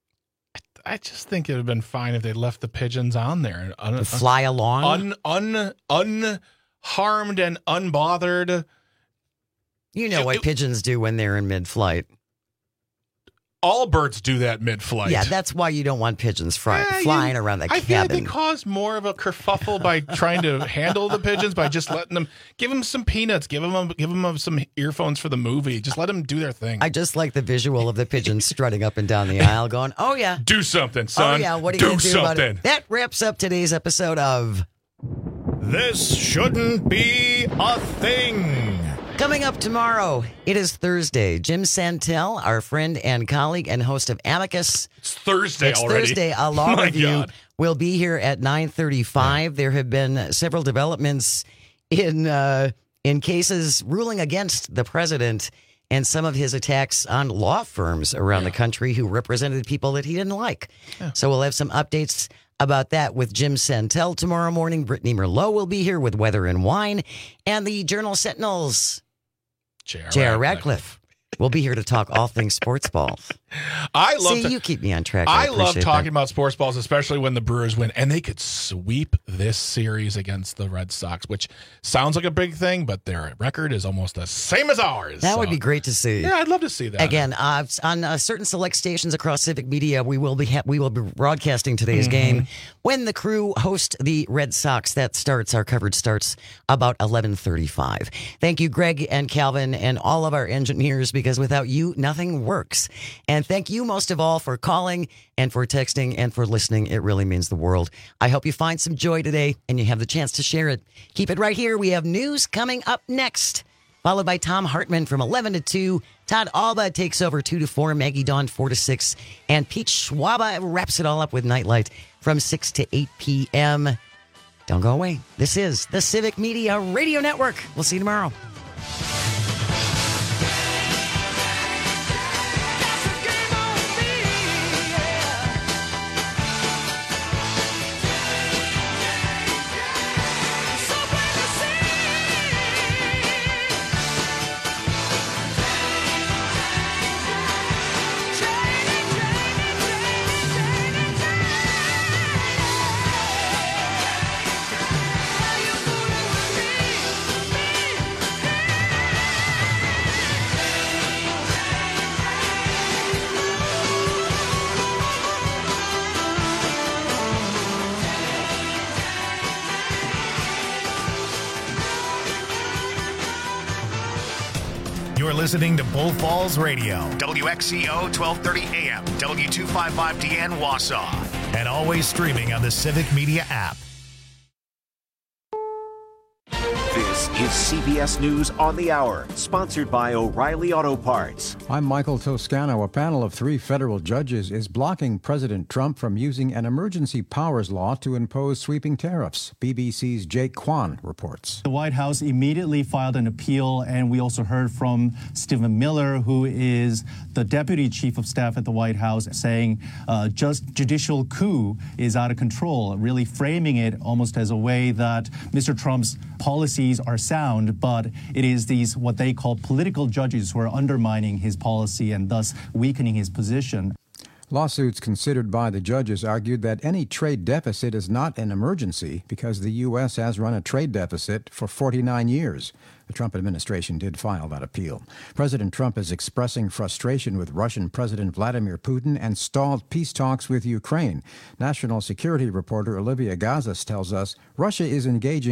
Speaker 19: I just think it would have been fine if they left the pigeons on there.
Speaker 17: To fly along?
Speaker 19: Unharmed and unbothered.
Speaker 17: You know what pigeons do when they're in mid-flight.
Speaker 19: All birds do that mid-flight.
Speaker 17: Yeah, that's why you don't want pigeons flying around the cabin.
Speaker 19: I feel like they cause more of a kerfuffle by trying to handle the pigeons by just letting them, give them some peanuts, give them some earphones for the movie. Just let them do their thing.
Speaker 17: I just like the visual of the pigeons strutting up and down the aisle going, oh yeah.
Speaker 19: Do something, son.
Speaker 17: Oh yeah, what are you going to do about it? That wraps up today's episode of
Speaker 1: This Shouldn't Be a Thing.
Speaker 17: Coming up tomorrow, it is Thursday. Jim Santel, our friend and colleague and host of Amicus.
Speaker 19: It's Thursday already.
Speaker 17: It's Thursday. A law review will be here at 9:35. There have been several developments in cases ruling against the president and some of his attacks on law firms around the country who represented people that he didn't like. Yeah. So we'll have some updates about that with Jim Santel tomorrow morning. Brittany Merlot will be here with Weather and Wine. And the Journal Sentinel's J.R. Radcliffe will be here to talk all things sports balls. You keep me on track.
Speaker 19: I love talking about sports balls, especially when the Brewers win, and they could sweep this series against the Red Sox, which sounds like a big thing, but their record is almost the same as ours.
Speaker 17: That would be great to see.
Speaker 19: Yeah, I'd love to see that.
Speaker 17: Again, on certain select stations across Civic Media, we will be broadcasting today's game when the Crew host the Red Sox. Our coverage starts about 11:35. Thank you, Greg and Calvin, and all of our engineers, because without you, nothing works. And thank you most of all for calling and for texting and for listening. It really means the world. I hope you find some joy today and you have the chance to share it. Keep it right here. We have news coming up next, followed by Tom Hartman from 11 to 2. Todd Alba takes over 2 to 4. Maggie Dawn 4 to 6. And Pete Schwaba wraps it all up with Nightlight from 6 to 8 p.m. Don't go away. This is the Civic Media Radio Network. We'll see you tomorrow.
Speaker 1: listening to Bull Falls Radio, WXCO 1230 AM, W255DN Wausau, and always streaming on the Civic Media app.
Speaker 2: This is CBS News on the Hour, sponsored by O'Reilly Auto Parts.
Speaker 3: I'm Michael Toscano. A panel of 3 federal judges is blocking President Trump from using an emergency powers law to impose sweeping tariffs. BBC's Jake Kwan reports.
Speaker 4: The White House immediately filed an appeal, and we also heard from Stephen Miller, who is the deputy chief of staff at the White House, saying just judicial coup is out of control, really framing it almost as a way that Mr. Trump's policies are sound, but it is these what they call political judges who are undermining his policy and thus weakening his position.
Speaker 3: Lawsuits considered by the judges argued that any trade deficit is not an emergency because the U.S. has run a trade deficit for 49 years. The Trump administration did file that appeal. President Trump is expressing frustration with Russian President Vladimir Putin and stalled peace talks with Ukraine. National security reporter Olivia Gazas tells us Russia is engaging